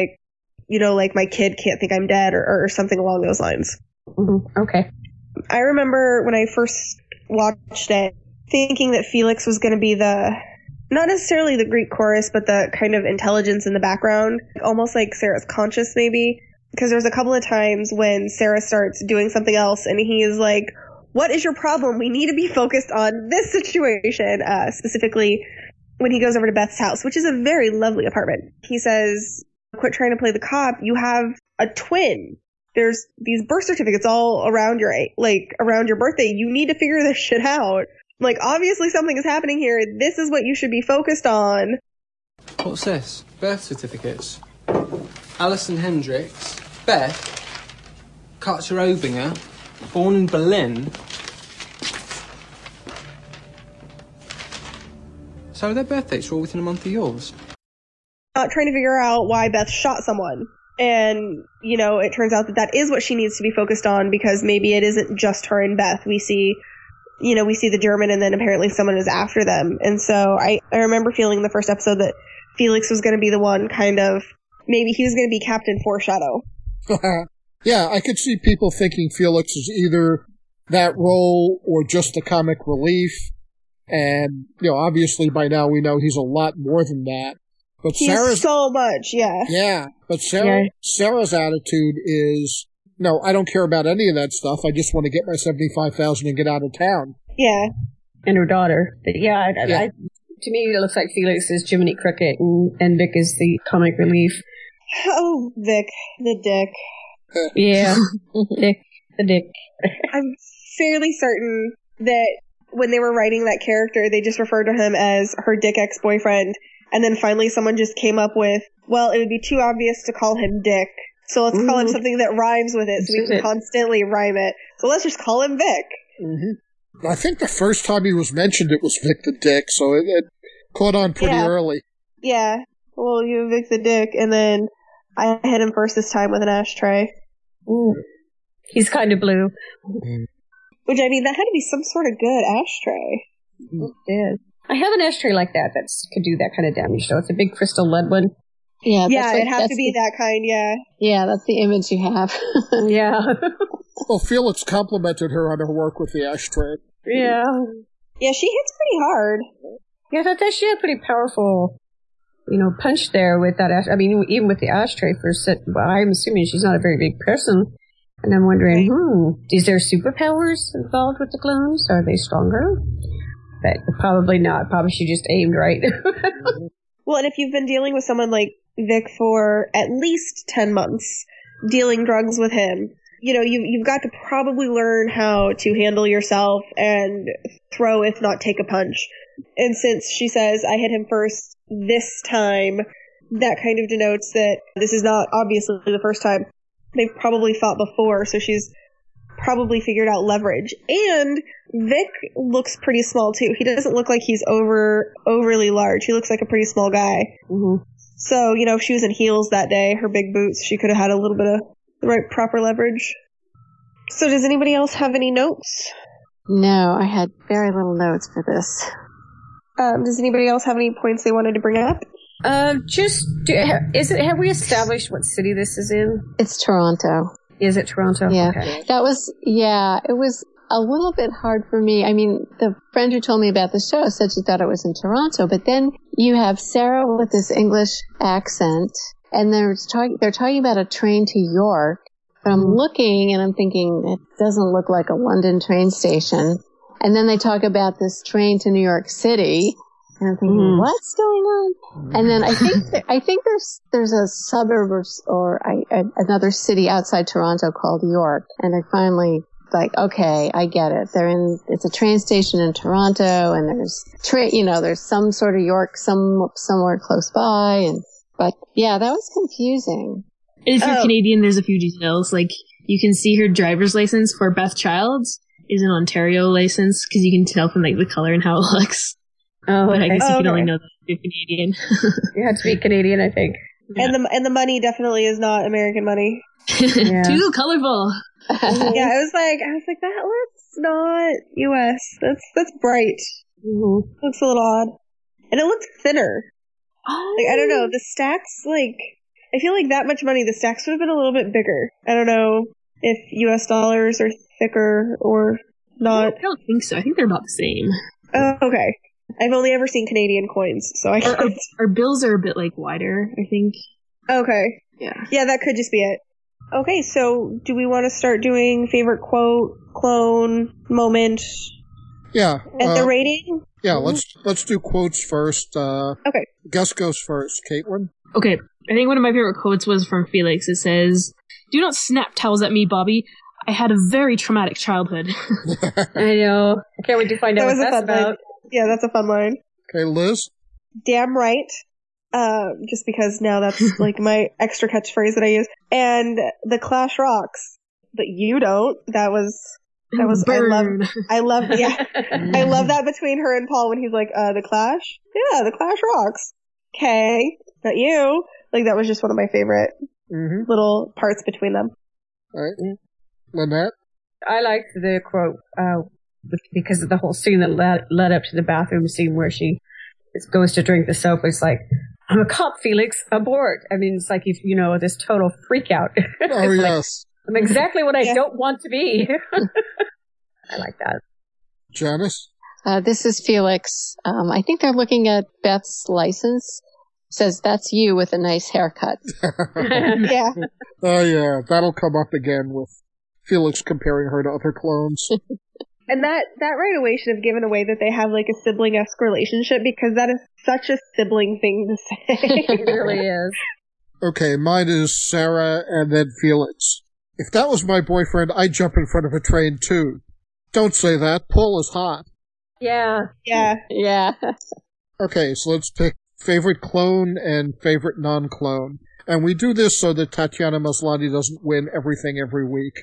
my kid can't think I'm dead, or something along those lines. Mm-hmm. Okay. I remember when I first watched it, thinking that Felix was going to be not necessarily the Greek chorus, but the kind of intelligence in the background, almost like Sarah's conscious maybe, because there's a couple of times when Sarah starts doing something else and he is like, what is your problem? We need to be focused on this situation, specifically when he goes over to Beth's house, which is a very lovely apartment. He says, quit trying to play the cop. You have a twin. There's these birth certificates all around around your birthday. You need to figure this shit out. Obviously something is happening here. This is what you should be focused on. What's this? Birth certificates. Alison Hendricks, Beth, Katja Obinger, born in Berlin. So their birth dates were all within a month of yours? Trying to figure out why Beth shot someone. And, it turns out that is what she needs to be focused on, because maybe it isn't just her and Beth. We see the German, and then apparently someone is after them. And so I remember feeling in the first episode that Felix was going to be the one maybe he was going to be Captain Foreshadow. Yeah, I could see people thinking Felix is either that role or just a comic relief. And, obviously by now we know he's a lot more than that. But He's so much, yeah. Yeah, but Sarah's attitude is, no, I don't care about any of that stuff. I just want to get my $75,000 and get out of town. Yeah. And her daughter. But to me, it looks like Felix is Jiminy Cricket and Vic is the comic relief. Oh, Vic, the dick. Yeah, Vic, the dick. I'm fairly certain that when they were writing that character, they just referred to him as her dick ex-boyfriend. And then finally someone just came up with, well, it would be too obvious to call him Dick. So let's call him something that rhymes with it so we can constantly rhyme it. So let's just call him Vic. Mm-hmm. I think the first time he was mentioned, it was Vic the Dick, so it caught on pretty early. Yeah. Well, you Vic the Dick, and then I hit him first this time with an ashtray. Ooh. He's kind of blue. Which, I mean, that had to be some sort of good ashtray. It is. I have an ashtray like that could do that kind of damage, though. It's a big crystal lead one. Yeah, it has to be that kind, yeah. Yeah, that's the image you have. Yeah. Well, Felix complimented her on her work with the ashtray. Yeah. Yeah, she hits pretty hard. Yeah, I thought she had a pretty powerful, punch there with that ashtray. I mean, even with the ashtray well, I'm assuming she's not a very big person. And I'm wondering, is there superpowers involved with the clones? Are they stronger? But probably not. Probably she just aimed right. Well, and if you've been dealing with someone like Vic for at least 10 months, dealing drugs with him, you've got to probably learn how to handle yourself and throw, if not take a punch. And since she says, I hit him first this time, that kind of denotes that this is not obviously the first time. They've probably fought before, so she's probably figured out leverage. And Vic looks pretty small, too. He doesn't look like he's overly large. He looks like a pretty small guy. Mm-hmm. So, if she was in heels that day, her big boots, she could have had a little bit of the right proper leverage. So does anybody else have any notes? No, I had very little notes for this. Does anybody else have any points they wanted to bring up? Have we established what city this is in? It's Toronto. Is it Toronto? Yeah. Okay. It was a little bit hard for me. I mean, the friend who told me about the show said she thought it was in Toronto, but then you have Sarah with this English accent, and they're talking about a train to York, but I'm looking and I'm thinking, it doesn't look like a London train station. And then they talk about this train to New York City, and I'm thinking, what's going on? And then I think there's a suburb or another city outside Toronto called York, and I finally okay, I get it. It's a train station in Toronto, and there's some sort of York somewhere close by, but yeah, that was confusing. If you're Canadian, there's a few details. Like, you can see her driver's license for Beth Childs is an Ontario license, because you can tell from the color and how it looks. Oh, but I guess you can only know that if you're Canadian. You have to be Canadian, I think. Yeah. And the money definitely is not American money. Yeah. Too colorful. Yeah, I was like, that looks not U.S. That's bright. Mm-hmm. Looks a little odd, and it looks thinner. I don't know. The stacks, I feel like that much money, the stacks would have been a little bit bigger. I don't know if U.S. dollars are thicker or not. I don't think so. I think they're about the same. Okay. I've only ever seen Canadian coins, so I can't. Our bills are a bit wider, I think. Okay. Yeah, that could just be it. Okay, so do we want to start doing favorite quote, clone, moment? Yeah. And the rating? Yeah, let's do quotes first. Okay. Gus goes first. Caitlin? Okay, I think one of my favorite quotes was from Felix. It says, "Do not snap towels at me, Bobby. I had a very traumatic childhood." I know. I can't wait to find out what that's about. Line. Yeah, that's a fun line. Okay, Liz? Damn right. Just because now that's my extra catchphrase that I use. And the Clash rocks, but you don't. That was Burn. I love that between her and Paul when he's like, the Clash? Yeah, the Clash rocks. Okay, not you. That was just one of my favorite little parts between them. All right. Lynette? I liked the quote, because of the whole scene that led up to the bathroom scene where she goes to drink the soap. It's like, I'm a cop, Felix, abort. I mean, it's like, this total freak out. Oh, yes. I'm exactly what I don't want to be. I like that. Janice? This is Felix. I think they're looking at Beth's license. Says, that's you with a nice haircut. Yeah. Oh, yeah. That'll come up again with Felix comparing her to other clones. And that right away should have given away that they have a sibling-esque relationship, because that is such a sibling thing to say. It really is. Okay, mine is Sarah and then Felix. If that was my boyfriend, I'd jump in front of a train too. Don't say that. Paul is hot. Yeah. Yeah. Okay, so let's pick favorite clone and favorite non-clone. And we do this so that Tatiana Maslany doesn't win everything every week.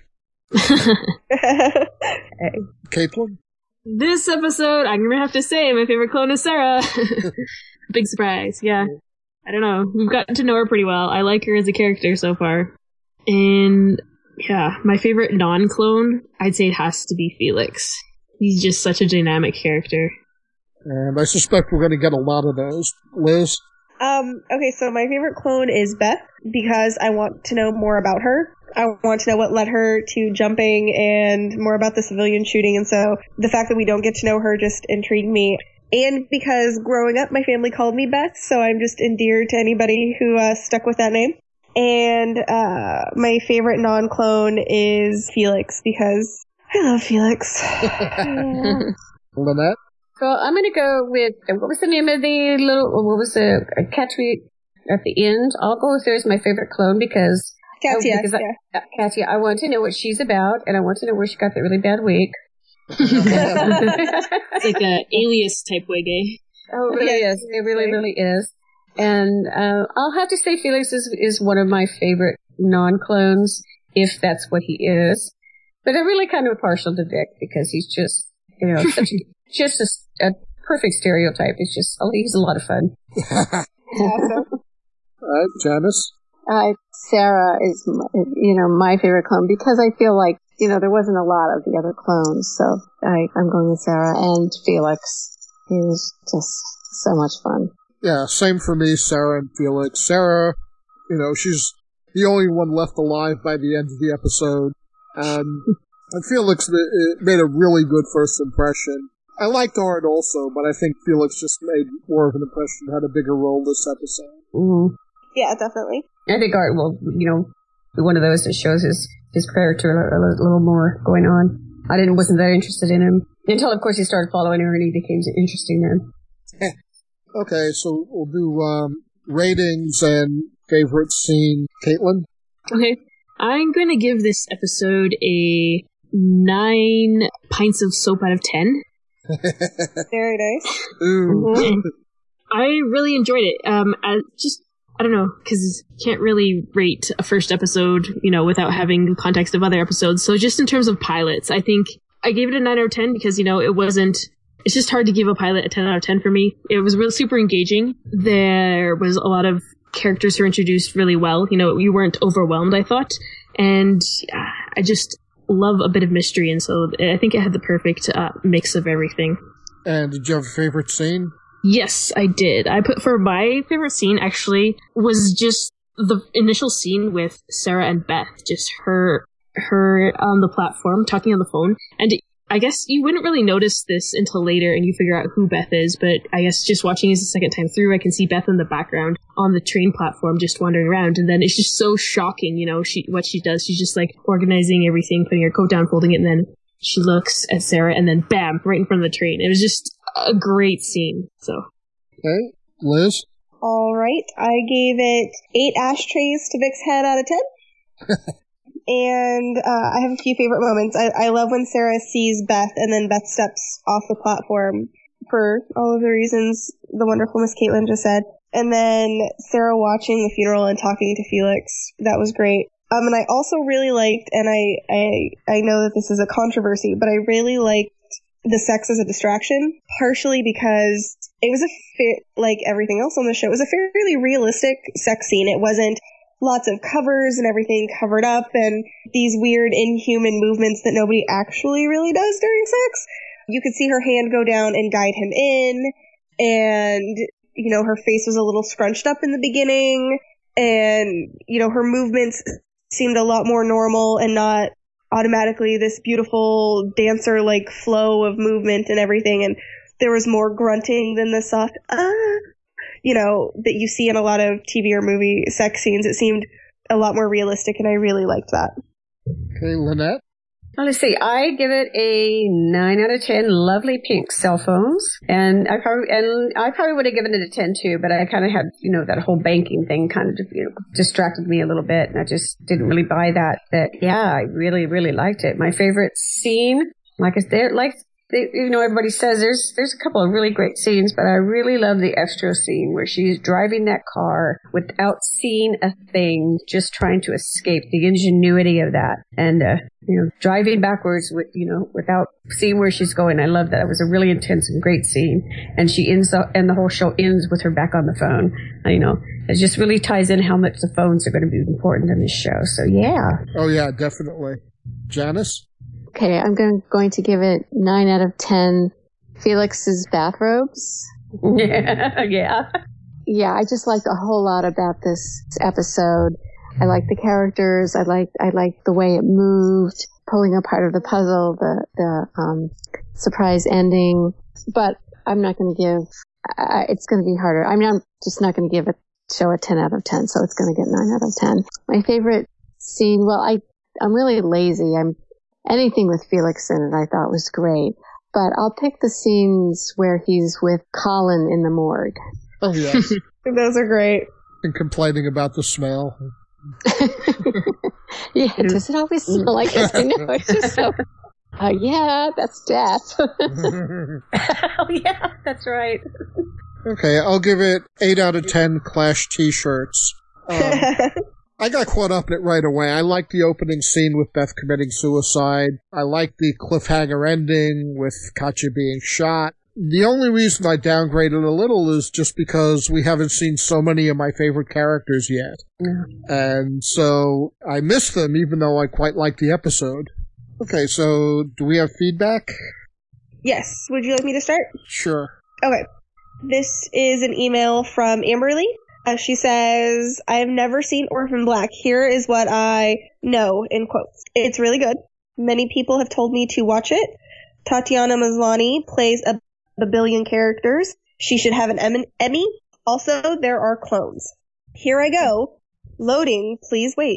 Caitlin? This episode, I'm gonna have to say, my favorite clone is Sarah. Big surprise, yeah. I don't know. We've gotten to know her pretty well. I like her as a character so far. And, yeah, my favorite non-clone, I'd say it has to be Felix. He's just such a dynamic character. And I suspect we're going to get a lot of those. Liz? Okay, so my favorite clone is Beth, because I want to know more about her. I want to know what led her to jumping and more about the civilian shooting, and so the fact that we don't get to know her just intrigued me. And because growing up, my family called me Beth, so I'm just endeared to anybody who stuck with that name. And my favorite non-clone is Felix, because I love Felix. Lynette? So I'm going to go with, what was the name of the what was the Katya at the end? I'll go with her as my favorite clone because Katya, Katya, I want to know what she's about, and I want to know where she got that really bad wig. It's like an Alias type wig, eh? Oh, it really is. It really, really is. And I'll have to say Felix is one of my favorite non-clones, if that's what he is. But I'm really kind of partial to Vic because he's just, such a perfect stereotype. It's just, he's a lot of fun. All right, Janice? Sarah is, my favorite clone because I feel like, there wasn't a lot of the other clones. So I'm going with Sarah and Felix. He was just so much fun. Yeah, same for me, Sarah and Felix. Sarah, she's the only one left alive by the end of the episode. And Felix made a really good first impression. I liked Art also, but I think Felix just made more of an impression, had a bigger role this episode. Mm-hmm. Yeah, definitely. I think Art will, be one of those that shows his character a little more going on. I wasn't that interested in him until, of course, he started following her and he became interesting then. Okay, so we'll do ratings and favorite scene. Caitlin? Okay. I'm going to give this episode a 9 pints of soap out of 10. Very nice. Ooh. I really enjoyed it. I don't know, because you can't really rate a first episode, without having the context of other episodes. So just in terms of pilots, I think I gave it a 9 out of 10 because, it's just hard to give a pilot a 10 out of 10 for me. It was really super engaging. There was a lot of characters who were introduced really well. You weren't overwhelmed, I thought. And I just love a bit of mystery. And so I think it had the perfect mix of everything. And did you have a favorite scene? Yes, I did. I put for my favorite scene actually was just the initial scene with Sarah and Beth, just her on the platform talking on the phone. And I guess you wouldn't really notice this until later and you figure out who Beth is, but I guess just watching this a second time through, I can see Beth in the background on the train platform just wandering around, and then it's just so shocking, what she does. She's just like organizing everything, putting her coat down, folding it, and then she looks at Sarah, and then bam, right in front of the train. It was just a great scene, so. Okay, Liz? All right, I gave it 8 ashtrays to Vic's head out of 10. And I have a few favorite moments. I love when Sarah sees Beth and then Beth steps off the platform for all of the reasons the wonderful Miss Caitlin just said. And then Sarah watching the funeral and talking to Felix. That was great. And I also really liked, and I know that this is a controversy, but I really liked the sex as a distraction, partially because it was like everything else on the show, it was a fairly realistic sex scene. It wasn't lots of covers and everything covered up and these weird inhuman movements that nobody actually really does during sex. You could see her hand go down and guide him in, and, her face was a little scrunched up in the beginning, and, her movements seemed a lot more normal and not automatically this beautiful dancer-like flow of movement and everything, and there was more grunting than the soft, that you see in a lot of TV or movie sex scenes. It seemed a lot more realistic, and I really liked that. Okay, Lynette? Well, let's see. I give it a 9 out of 10. Lovely pink cell phones, and I probably would have given it a 10 too. But I kind of had, that whole banking thing kind of distracted me a little bit, and I just didn't really buy that. But yeah, I really, really liked it. My favorite scene, like everybody says there's a couple of really great scenes, but I really love the extra scene where she's driving that car without seeing a thing, just trying to escape. The ingenuity of that, and driving backwards without seeing where she's going. I love that. It was a really intense and great scene, and and the whole show ends with her back on the phone. It just really ties in how much the phones are going to be important in this show. So yeah. Oh yeah, definitely. Janice? Okay, I'm going to give it 9 out of 10 Felix's bathrobes. Yeah. Yeah, I just liked a whole lot about this episode. I liked the characters. I liked the way it moved, pulling apart of the puzzle, the surprise ending. But I'm not going to give. It's going to be harder. I'm just not going to give a show a 10 out of 10. So it's going to get 9 out of 10. My favorite scene. Well, I'm really lazy. Anything with Felix in it I thought was great. But I'll pick the scenes where he's with Colin in the morgue. Oh, yes. Those are great. And complaining about the smell. Yeah, does it always smell like this? I know, it's just so... yeah, that's death. Oh, yeah, that's right. Okay, I'll give it 8 out of 10 Clash t-shirts. I got caught up in it right away. I like the opening scene with Beth committing suicide. I like the cliffhanger ending with Katya being shot. The only reason I downgraded a little is just because we haven't seen so many of my favorite characters yet. Yeah. And so I missed them, even though I quite liked the episode. Okay, so do we have feedback? Yes. Would you like me to start? Sure. Okay. This is an email from Amberly. She says, I have never seen Orphan Black. Here is what I know, in quotes. It's really good. Many people have told me to watch it. Tatiana Maslany plays a billion characters. She should have an Emmy. Also, there are clones. Here I go. Loading, please wait. ...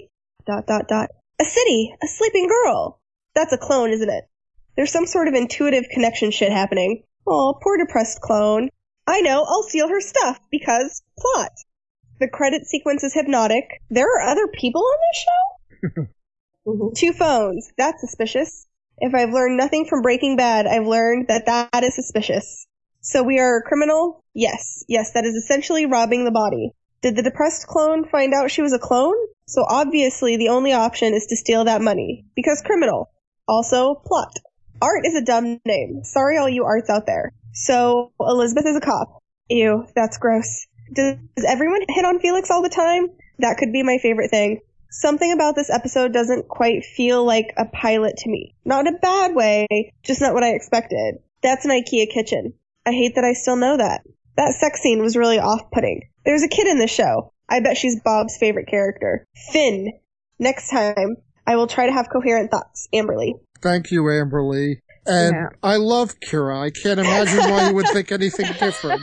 A city, a sleeping girl. That's a clone, isn't it? There's some sort of intuitive connection shit happening. Oh, poor depressed clone. I know, I'll steal her stuff, because plot. The credit sequence is hypnotic. There are other people on this show? 2 phones. That's suspicious. If I've learned nothing from Breaking Bad, I've learned that is suspicious. So we are a criminal? Yes. Yes, that is essentially robbing the body. Did the depressed clone find out she was a clone? So obviously the only option is to steal that money. Because criminal. Also, plot. Art is a dumb name. Sorry all you arts out there. So, Elizabeth is a cop. Ew, that's gross. Does everyone hit on Felix all the time? That could be my favorite thing. Something about this episode doesn't quite feel like a pilot to me. Not in a bad way, just not what I expected. That's an IKEA kitchen. I hate that I still know that. That sex scene was really off-putting. There's a kid in the show. I bet she's Bob's favorite character. Finn. Next time, I will try to have coherent thoughts. Amberly. Thank you, Amberly. And yeah. I love Kira. I can't imagine why you would think anything different.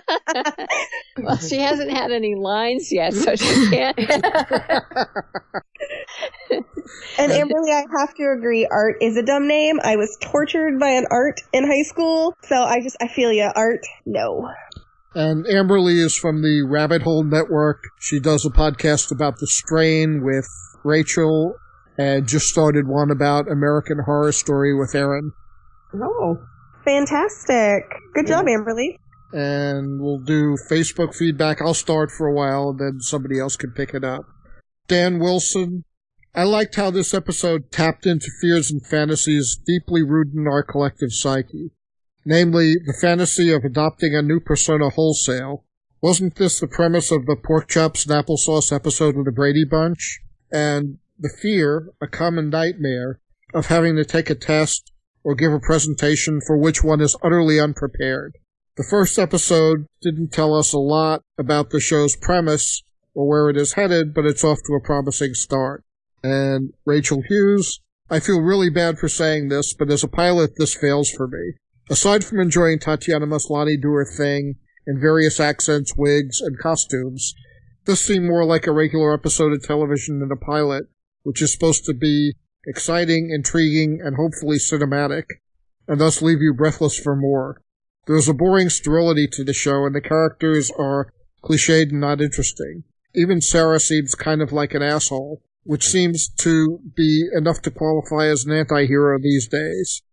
Well, she hasn't had any lines yet, so she can't. And Amberly, I have to agree, Art is a dumb name. I was tortured by an Art in high school, so I feel ya. Art, no. And Amberly is from the Rabbit Hole Network. She does a podcast about The Strain with Rachel, and just started one about American Horror Story with Erin. Oh, fantastic. Good job, Amberly. And we'll do Facebook feedback. I'll start for a while, and then somebody else can pick it up. Dan Wilson. I liked how this episode tapped into fears and fantasies deeply rooted in our collective psyche. Namely, the fantasy of adopting a new persona wholesale. Wasn't this the premise of the pork chops and applesauce episode of the Brady Bunch? And the fear, a common nightmare, of having to take a test or give a presentation for which one is utterly unprepared. The first episode didn't tell us a lot about the show's premise or where it is headed, but it's off to a promising start. And Rachel Hughes, I feel really bad for saying this, but as a pilot, this fails for me. Aside from enjoying Tatiana Maslany do her thing in various accents, wigs, and costumes, this seemed more like a regular episode of television than a pilot, which is supposed to be exciting, intriguing, and hopefully cinematic, and thus leave you breathless for more. There's a boring sterility to the show, and the characters are cliched and not interesting. Even Sarah seems kind of like an asshole, which seems to be enough to qualify as an anti-hero these days.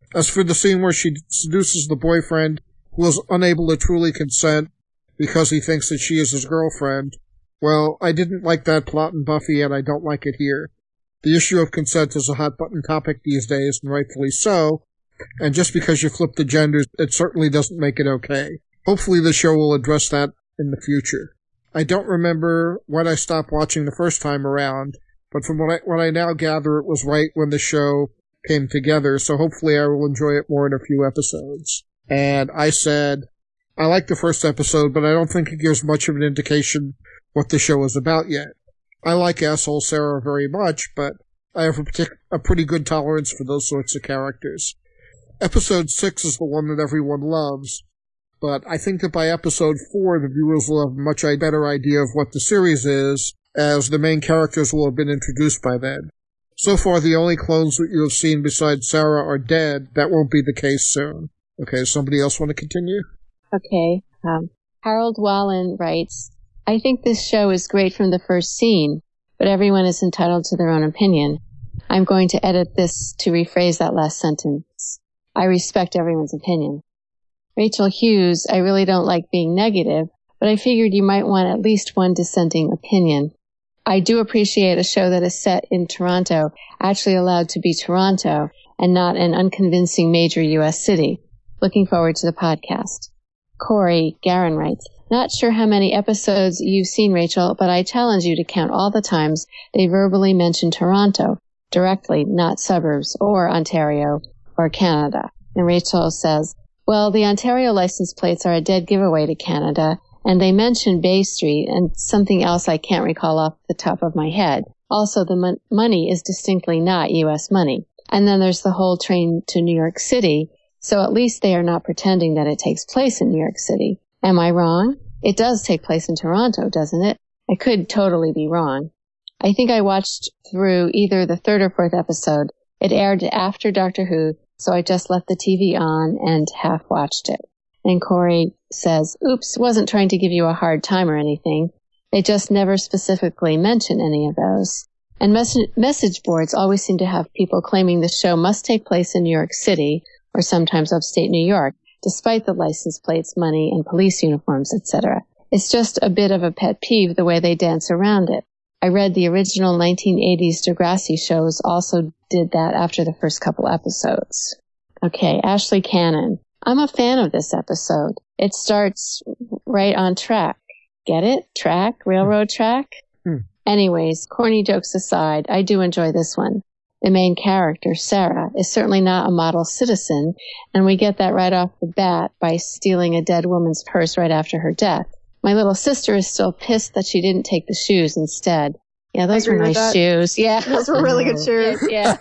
As for the scene where she seduces the boyfriend, who is unable to truly consent because he thinks that she is his girlfriend, well, I didn't like that plot in Buffy, and I don't like it here. The issue of consent is a hot-button topic these days, and rightfully so, and just because you flip the genders, it certainly doesn't make it okay. Hopefully the show will address that in the future. I don't remember when I stopped watching the first time around, but from what I now gather, it was right when the show came together, so hopefully I will enjoy it more in a few episodes. And I said, I like the first episode, but I don't think it gives much of an indication what the show is about yet. I like Asshole Sarah very much, but I have a pretty good tolerance for those sorts of characters. Episode 6 is the one that everyone loves, but I think that by episode 4, the viewers will have a much better idea of what the series is, as the main characters will have been introduced by then. So far, the only clones that you have seen besides Sarah are dead. That won't be the case soon. Okay, somebody else want to continue? Okay. Harold Wallen writes, I think this show is great from the first scene, but everyone is entitled to their own opinion. I'm going to edit this to rephrase that last sentence. I respect everyone's opinion. Rachel Hughes, I really don't like being negative, but I figured you might want at least one dissenting opinion. I do appreciate a show that is set in Toronto, actually allowed to be Toronto, and not an unconvincing major U.S. city. Looking forward to the podcast. Corey Garin writes, not sure how many episodes you've seen, Rachel, but I challenge you to count all the times they verbally mention Toronto, directly, not suburbs, or Ontario, or Canada. And Rachel says, well, the Ontario license plates are a dead giveaway to Canada, and they mention Bay Street and something else I can't recall off the top of my head. Also, the money is distinctly not U.S. money. And then there's the whole train to New York City, so at least they are not pretending that it takes place in New York City. Am I wrong? It does take place in Toronto, doesn't it? I could totally be wrong. I think I watched through either the third or fourth episode. It aired after Doctor Who, so I just left the TV on and half watched it. And Corey says, oops, wasn't trying to give you a hard time or anything. They just never specifically mention any of those. And message boards always seem to have people claiming the show must take place in New York City, or sometimes upstate New York, despite the license plates, money, and police uniforms, etc. It's just a bit of a pet peeve the way they dance around it. I read the original 1980s Degrassi shows also did that after the first couple episodes. Okay, Ashley Cannon. I'm a fan of this episode. It starts right on track. Get it? Track? Railroad track? Anyways, corny jokes aside, I do enjoy this one. The main character, Sarah, is certainly not a model citizen, and we get that right off the bat by stealing a dead woman's purse right after her death. My little sister is still pissed that she didn't take the shoes instead. Yeah, those were nice shoes. Yeah. Those were really good shoes. Yeah.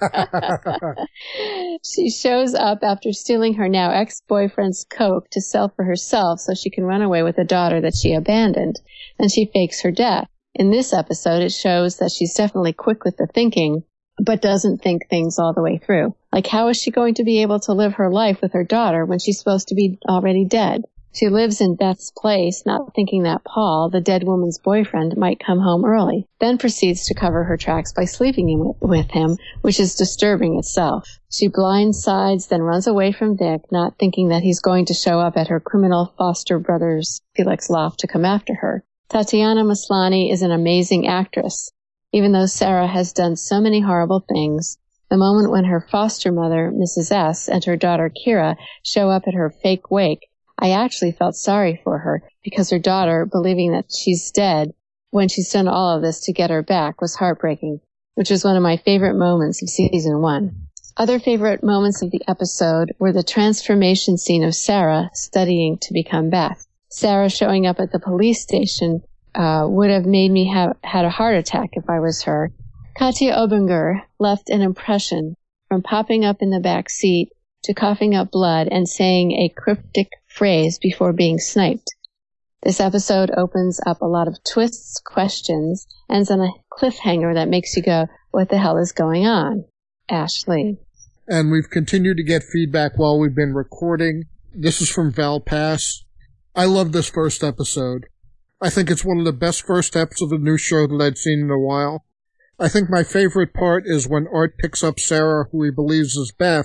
She shows up after stealing her now ex-boyfriend's Coke to sell for herself so she can run away with a daughter that she abandoned. Then she fakes her death. In this episode, it shows that she's definitely quick with the thinking, but doesn't think things all the way through. Like, how is she going to be able to live her life with her daughter when she's supposed to be already dead? She lives in Beth's place, not thinking that Paul, the dead woman's boyfriend, might come home early, then proceeds to cover her tracks by sleeping with him, which is disturbing itself. She blindsides, then runs away from Dick, not thinking that he's going to show up at her criminal foster brother's Felix loft to come after her. Tatiana Maslany is an amazing actress. Even though Sarah has done so many horrible things, the moment when her foster mother, Mrs. S., and her daughter Kira show up at her fake wake, I actually felt sorry for her because her daughter, believing that she's dead when she's done all of this to get her back, was heartbreaking, which was one of my favorite moments of season 1. Other favorite moments of the episode were the transformation scene of Sarah studying to become Beth. Sarah showing up at the police station would have made me had a heart attack if I was her. Katya Obinger left an impression from popping up in the back seat to coughing up blood and saying a cryptic phrase before being sniped. This episode opens up a lot of twists, questions, ends on a cliffhanger that makes you go, what the hell is going on? Ashley. And we've continued to get feedback while we've been recording. This is from Val Pass. I love this first episode. I think it's one of the best first eps of the new show that I'd seen in a while. I think my favorite part is when Art picks up Sarah, who he believes is Beth,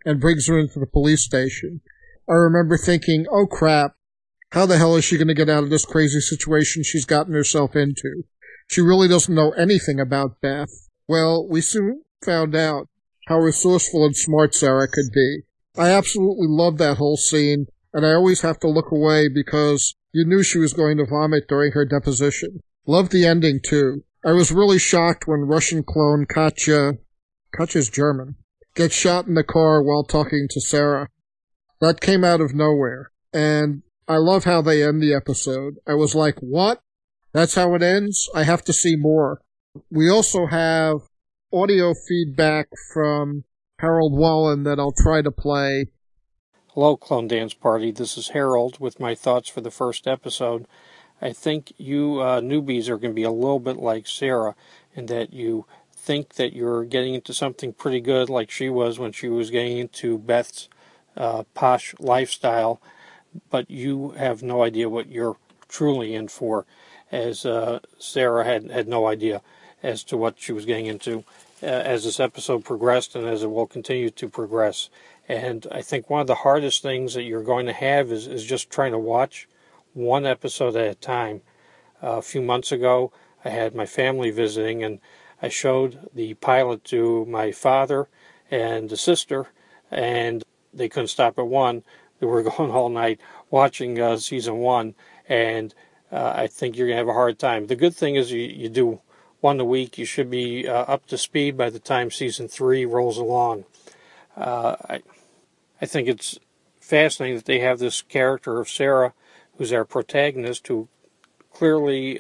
and brings her into the police station. I remember thinking, oh crap, how the hell is she going to get out of this crazy situation she's gotten herself into? She really doesn't know anything about Beth. Well, we soon found out how resourceful and smart Sarah could be. I absolutely loved that whole scene, and I always have to look away because you knew she was going to vomit during her deposition. Loved the ending, too. I was really shocked when Russian clone Katya's German, gets shot in the car while talking to Sarah. That came out of nowhere, and I love how they end the episode. I was like, what? That's how it ends? I have to see more. We also have audio feedback from Harold Wallen that I'll try to play. Hello, Clone Dance Party. This is Harold with my thoughts for the first episode. I think you newbies are going to be a little bit like Sarah in that you think that you're getting into something pretty good like she was when she was getting into Beth's posh lifestyle, but you have no idea what you're truly in for, as Sarah had no idea as to what she was getting into as this episode progressed and as it will continue to progress. And I think one of the hardest things that you're going to have is just trying to watch one episode at a time. A few months ago, I had my family visiting, and I showed the pilot to my father and the sister, and they couldn't stop at one. They were going all night watching season 1, and I think you're going to have a hard time. The good thing is you do one a week. You should be up to speed by the time season 3 rolls along. I think it's fascinating that they have this character of Sarah, who's our protagonist, who clearly,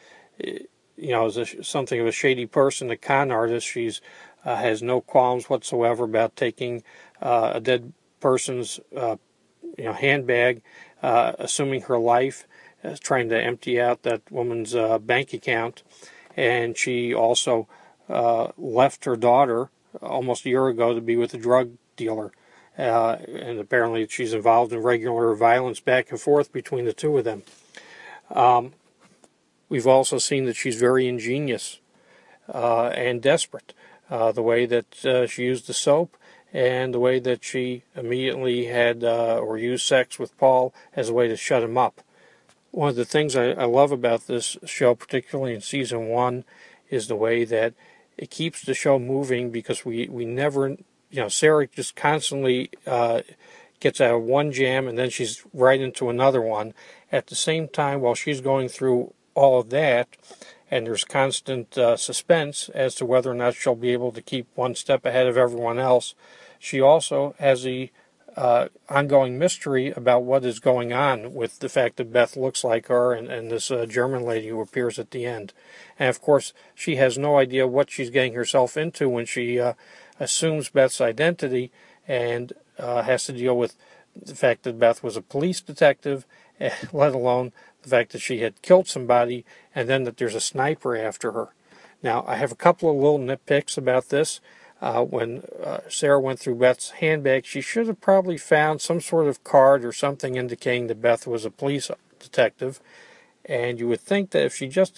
is something of a shady person, a con artist. She's has no qualms whatsoever about taking a dead person's, handbag, assuming her life, trying to empty out that woman's bank account. And she also left her daughter almost a year ago to be with a drug dealer. And apparently she's involved in regular violence back and forth between the two of them. We've also seen that she's very ingenious and desperate. The way that she used the soap and the way that she immediately had or used sex with Paul as a way to shut him up. One of the things I love about this show, particularly in season 1, is the way that it keeps the show moving, because we never, Sarah just constantly gets out of one jam and then she's right into another one. At the same time, while she's going through all of that, and there's constant suspense as to whether or not she'll be able to keep one step ahead of everyone else, she also has the ongoing mystery about what is going on with the fact that Beth looks like her and this German lady who appears at the end. And of course, she has no idea what she's getting herself into when she assumes Beth's identity and has to deal with the fact that Beth was a police detective, let alone the fact that she had killed somebody, and then that there's a sniper after her. Now, I have a couple of little nitpicks about this. When Sarah went through Beth's handbag, she should have probably found some sort of card or something indicating that Beth was a police detective. And you would think that if she just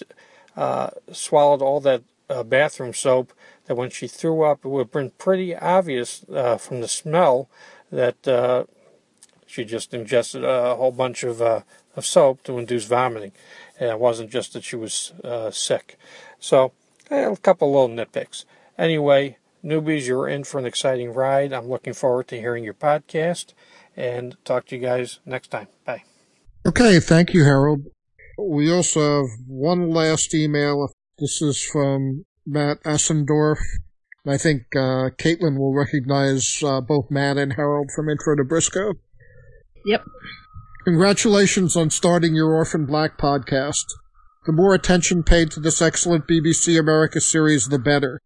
swallowed all that bathroom soap, that when she threw up, it would have been pretty obvious from the smell that she just ingested a whole bunch of soap to induce vomiting. And it wasn't just that she was sick. So, a couple little nitpicks. Anyway, newbies, you're in for an exciting ride. I'm looking forward to hearing your podcast, and talk to you guys next time. Bye. Okay, thank you, Harold. We also have one last email. This is from Matt Assendorf. I think Caitlin will recognize both Matt and Harold from Intro to Briscoe. Yep. Congratulations on starting your Orphan Black podcast. The more attention paid to this excellent BBC America series, the better.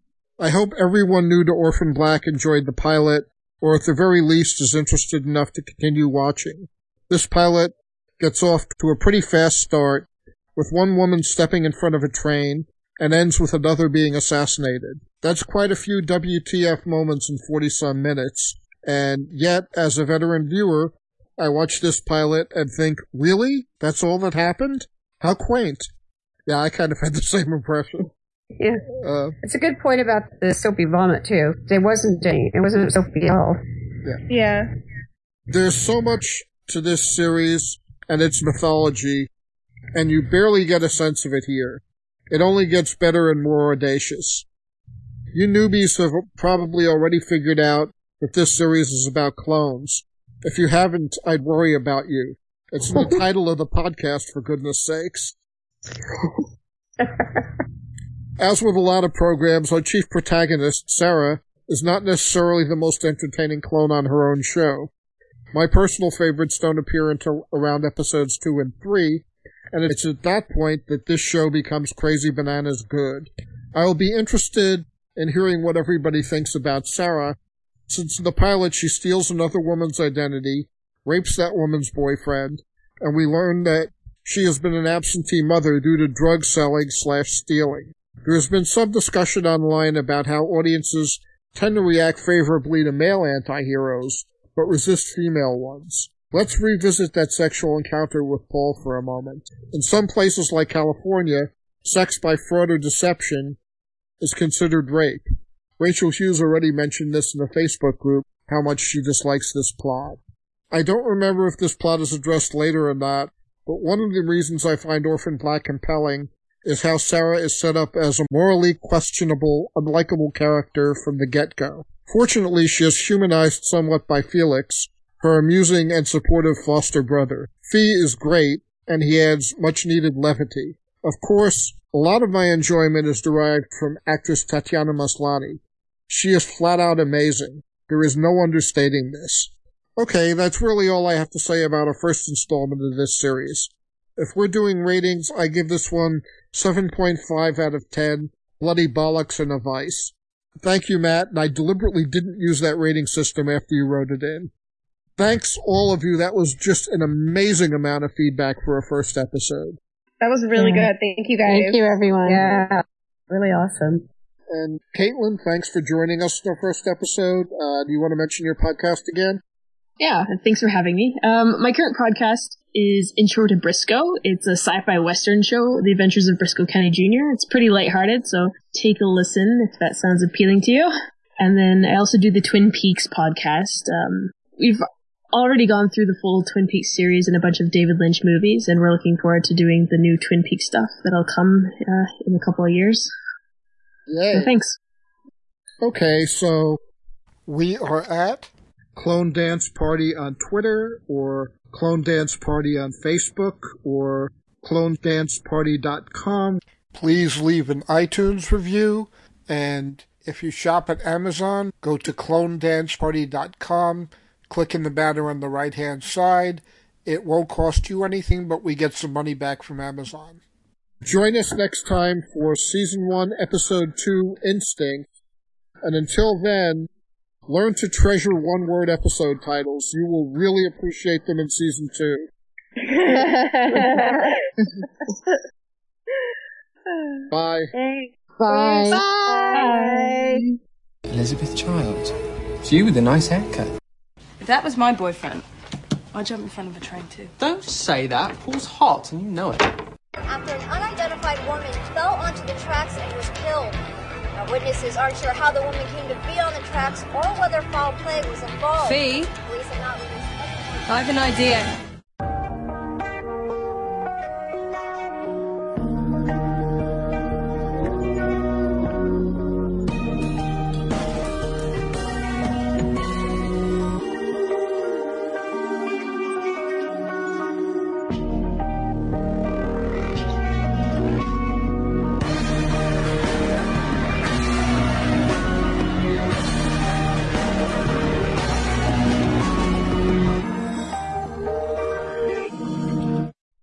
I hope everyone new to Orphan Black enjoyed the pilot, or at the very least is interested enough to continue watching. This pilot gets off to a pretty fast start, with one woman stepping in front of a train, and ends with another being assassinated. That's quite a few WTF moments in 40-some minutes, and yet, as a veteran viewer, I watch this pilot and think, really? That's all that happened? How quaint. Yeah, I kind of had the same impression. Yeah. It's a good point about the soapy vomit, too. It wasn't soapy at all. Yeah. There's so much to this series and its mythology, and you barely get a sense of it here. It only gets better and more audacious. You newbies have probably already figured out that this series is about clones. If you haven't, I'd worry about you. It's in the title of the podcast, for goodness sakes. As with a lot of programs, our chief protagonist, Sarah, is not necessarily the most entertaining clone on her own show. My personal favorites don't appear until around episodes 2 and 3, and it's at that point that this show becomes crazy bananas good. I'll be interested in hearing what everybody thinks about Sarah, since in the pilot she steals another woman's identity, rapes that woman's boyfriend, and we learn that she has been an absentee mother due to drug selling/stealing. There has been some discussion online about how audiences tend to react favorably to male anti-heroes, but resist female ones. Let's revisit that sexual encounter with Paul for a moment. In some places like California, sex by fraud or deception is considered rape. Rachel Hughes already mentioned this in the Facebook group, how much she dislikes this plot. I don't remember if this plot is addressed later or not, but one of the reasons I find Orphan Black compelling is how Sarah is set up as a morally questionable, unlikable character from the get-go. Fortunately, she is humanized somewhat by Felix, her amusing and supportive foster brother. Fee is great, and he adds much-needed levity. Of course, a lot of my enjoyment is derived from actress Tatiana Maslany. She is flat-out amazing. There is no understating this. Okay, that's really all I have to say about our first installment of this series. If we're doing ratings, I give this one 7.5 out of 10, bloody bollocks and a vice. Thank you, Matt, and I deliberately didn't use that rating system after you wrote it in. Thanks, all of you. That was just an amazing amount of feedback for a first episode. That was really good. Thank you, guys. Thank you, everyone. Yeah, really awesome. And Caitlin, thanks for joining us in our first episode. Do you want to mention your podcast again? Yeah, thanks for having me. My current podcast is Intro to Briscoe. It's a sci-fi western show, The Adventures of Briscoe County Jr. It's pretty lighthearted, so take a listen if that sounds appealing to you. And then I also do the Twin Peaks podcast. We've already gone through the full Twin Peaks series and a bunch of David Lynch movies, and we're looking forward to doing the new Twin Peaks stuff that'll come in a couple of years. Yay. So thanks. Okay, so we are at Clone Dance Party on Twitter, or Clone Dance Party on Facebook, or clonedanceparty.com. Please leave an iTunes review, and if you shop at Amazon, go to clonedanceparty.com, click in the banner on the right-hand side. It won't cost you anything, but we get some money back from Amazon. Join us next time for Season 1, Episode 2, Instinct, and until then, learn to treasure one-word episode titles. You will really appreciate them in Season 2. Bye. Bye. Bye. Elizabeth Childs. It's you with a nice haircut. If that was my boyfriend, I'd jump in front of a train too. Don't say that. Paul's hot and you know it. After an unidentified woman fell onto the tracks and was killed. Now, witnesses aren't sure how the woman came to be on the tracks or whether foul play was involved. Fee? Police have not released anything. I have an idea.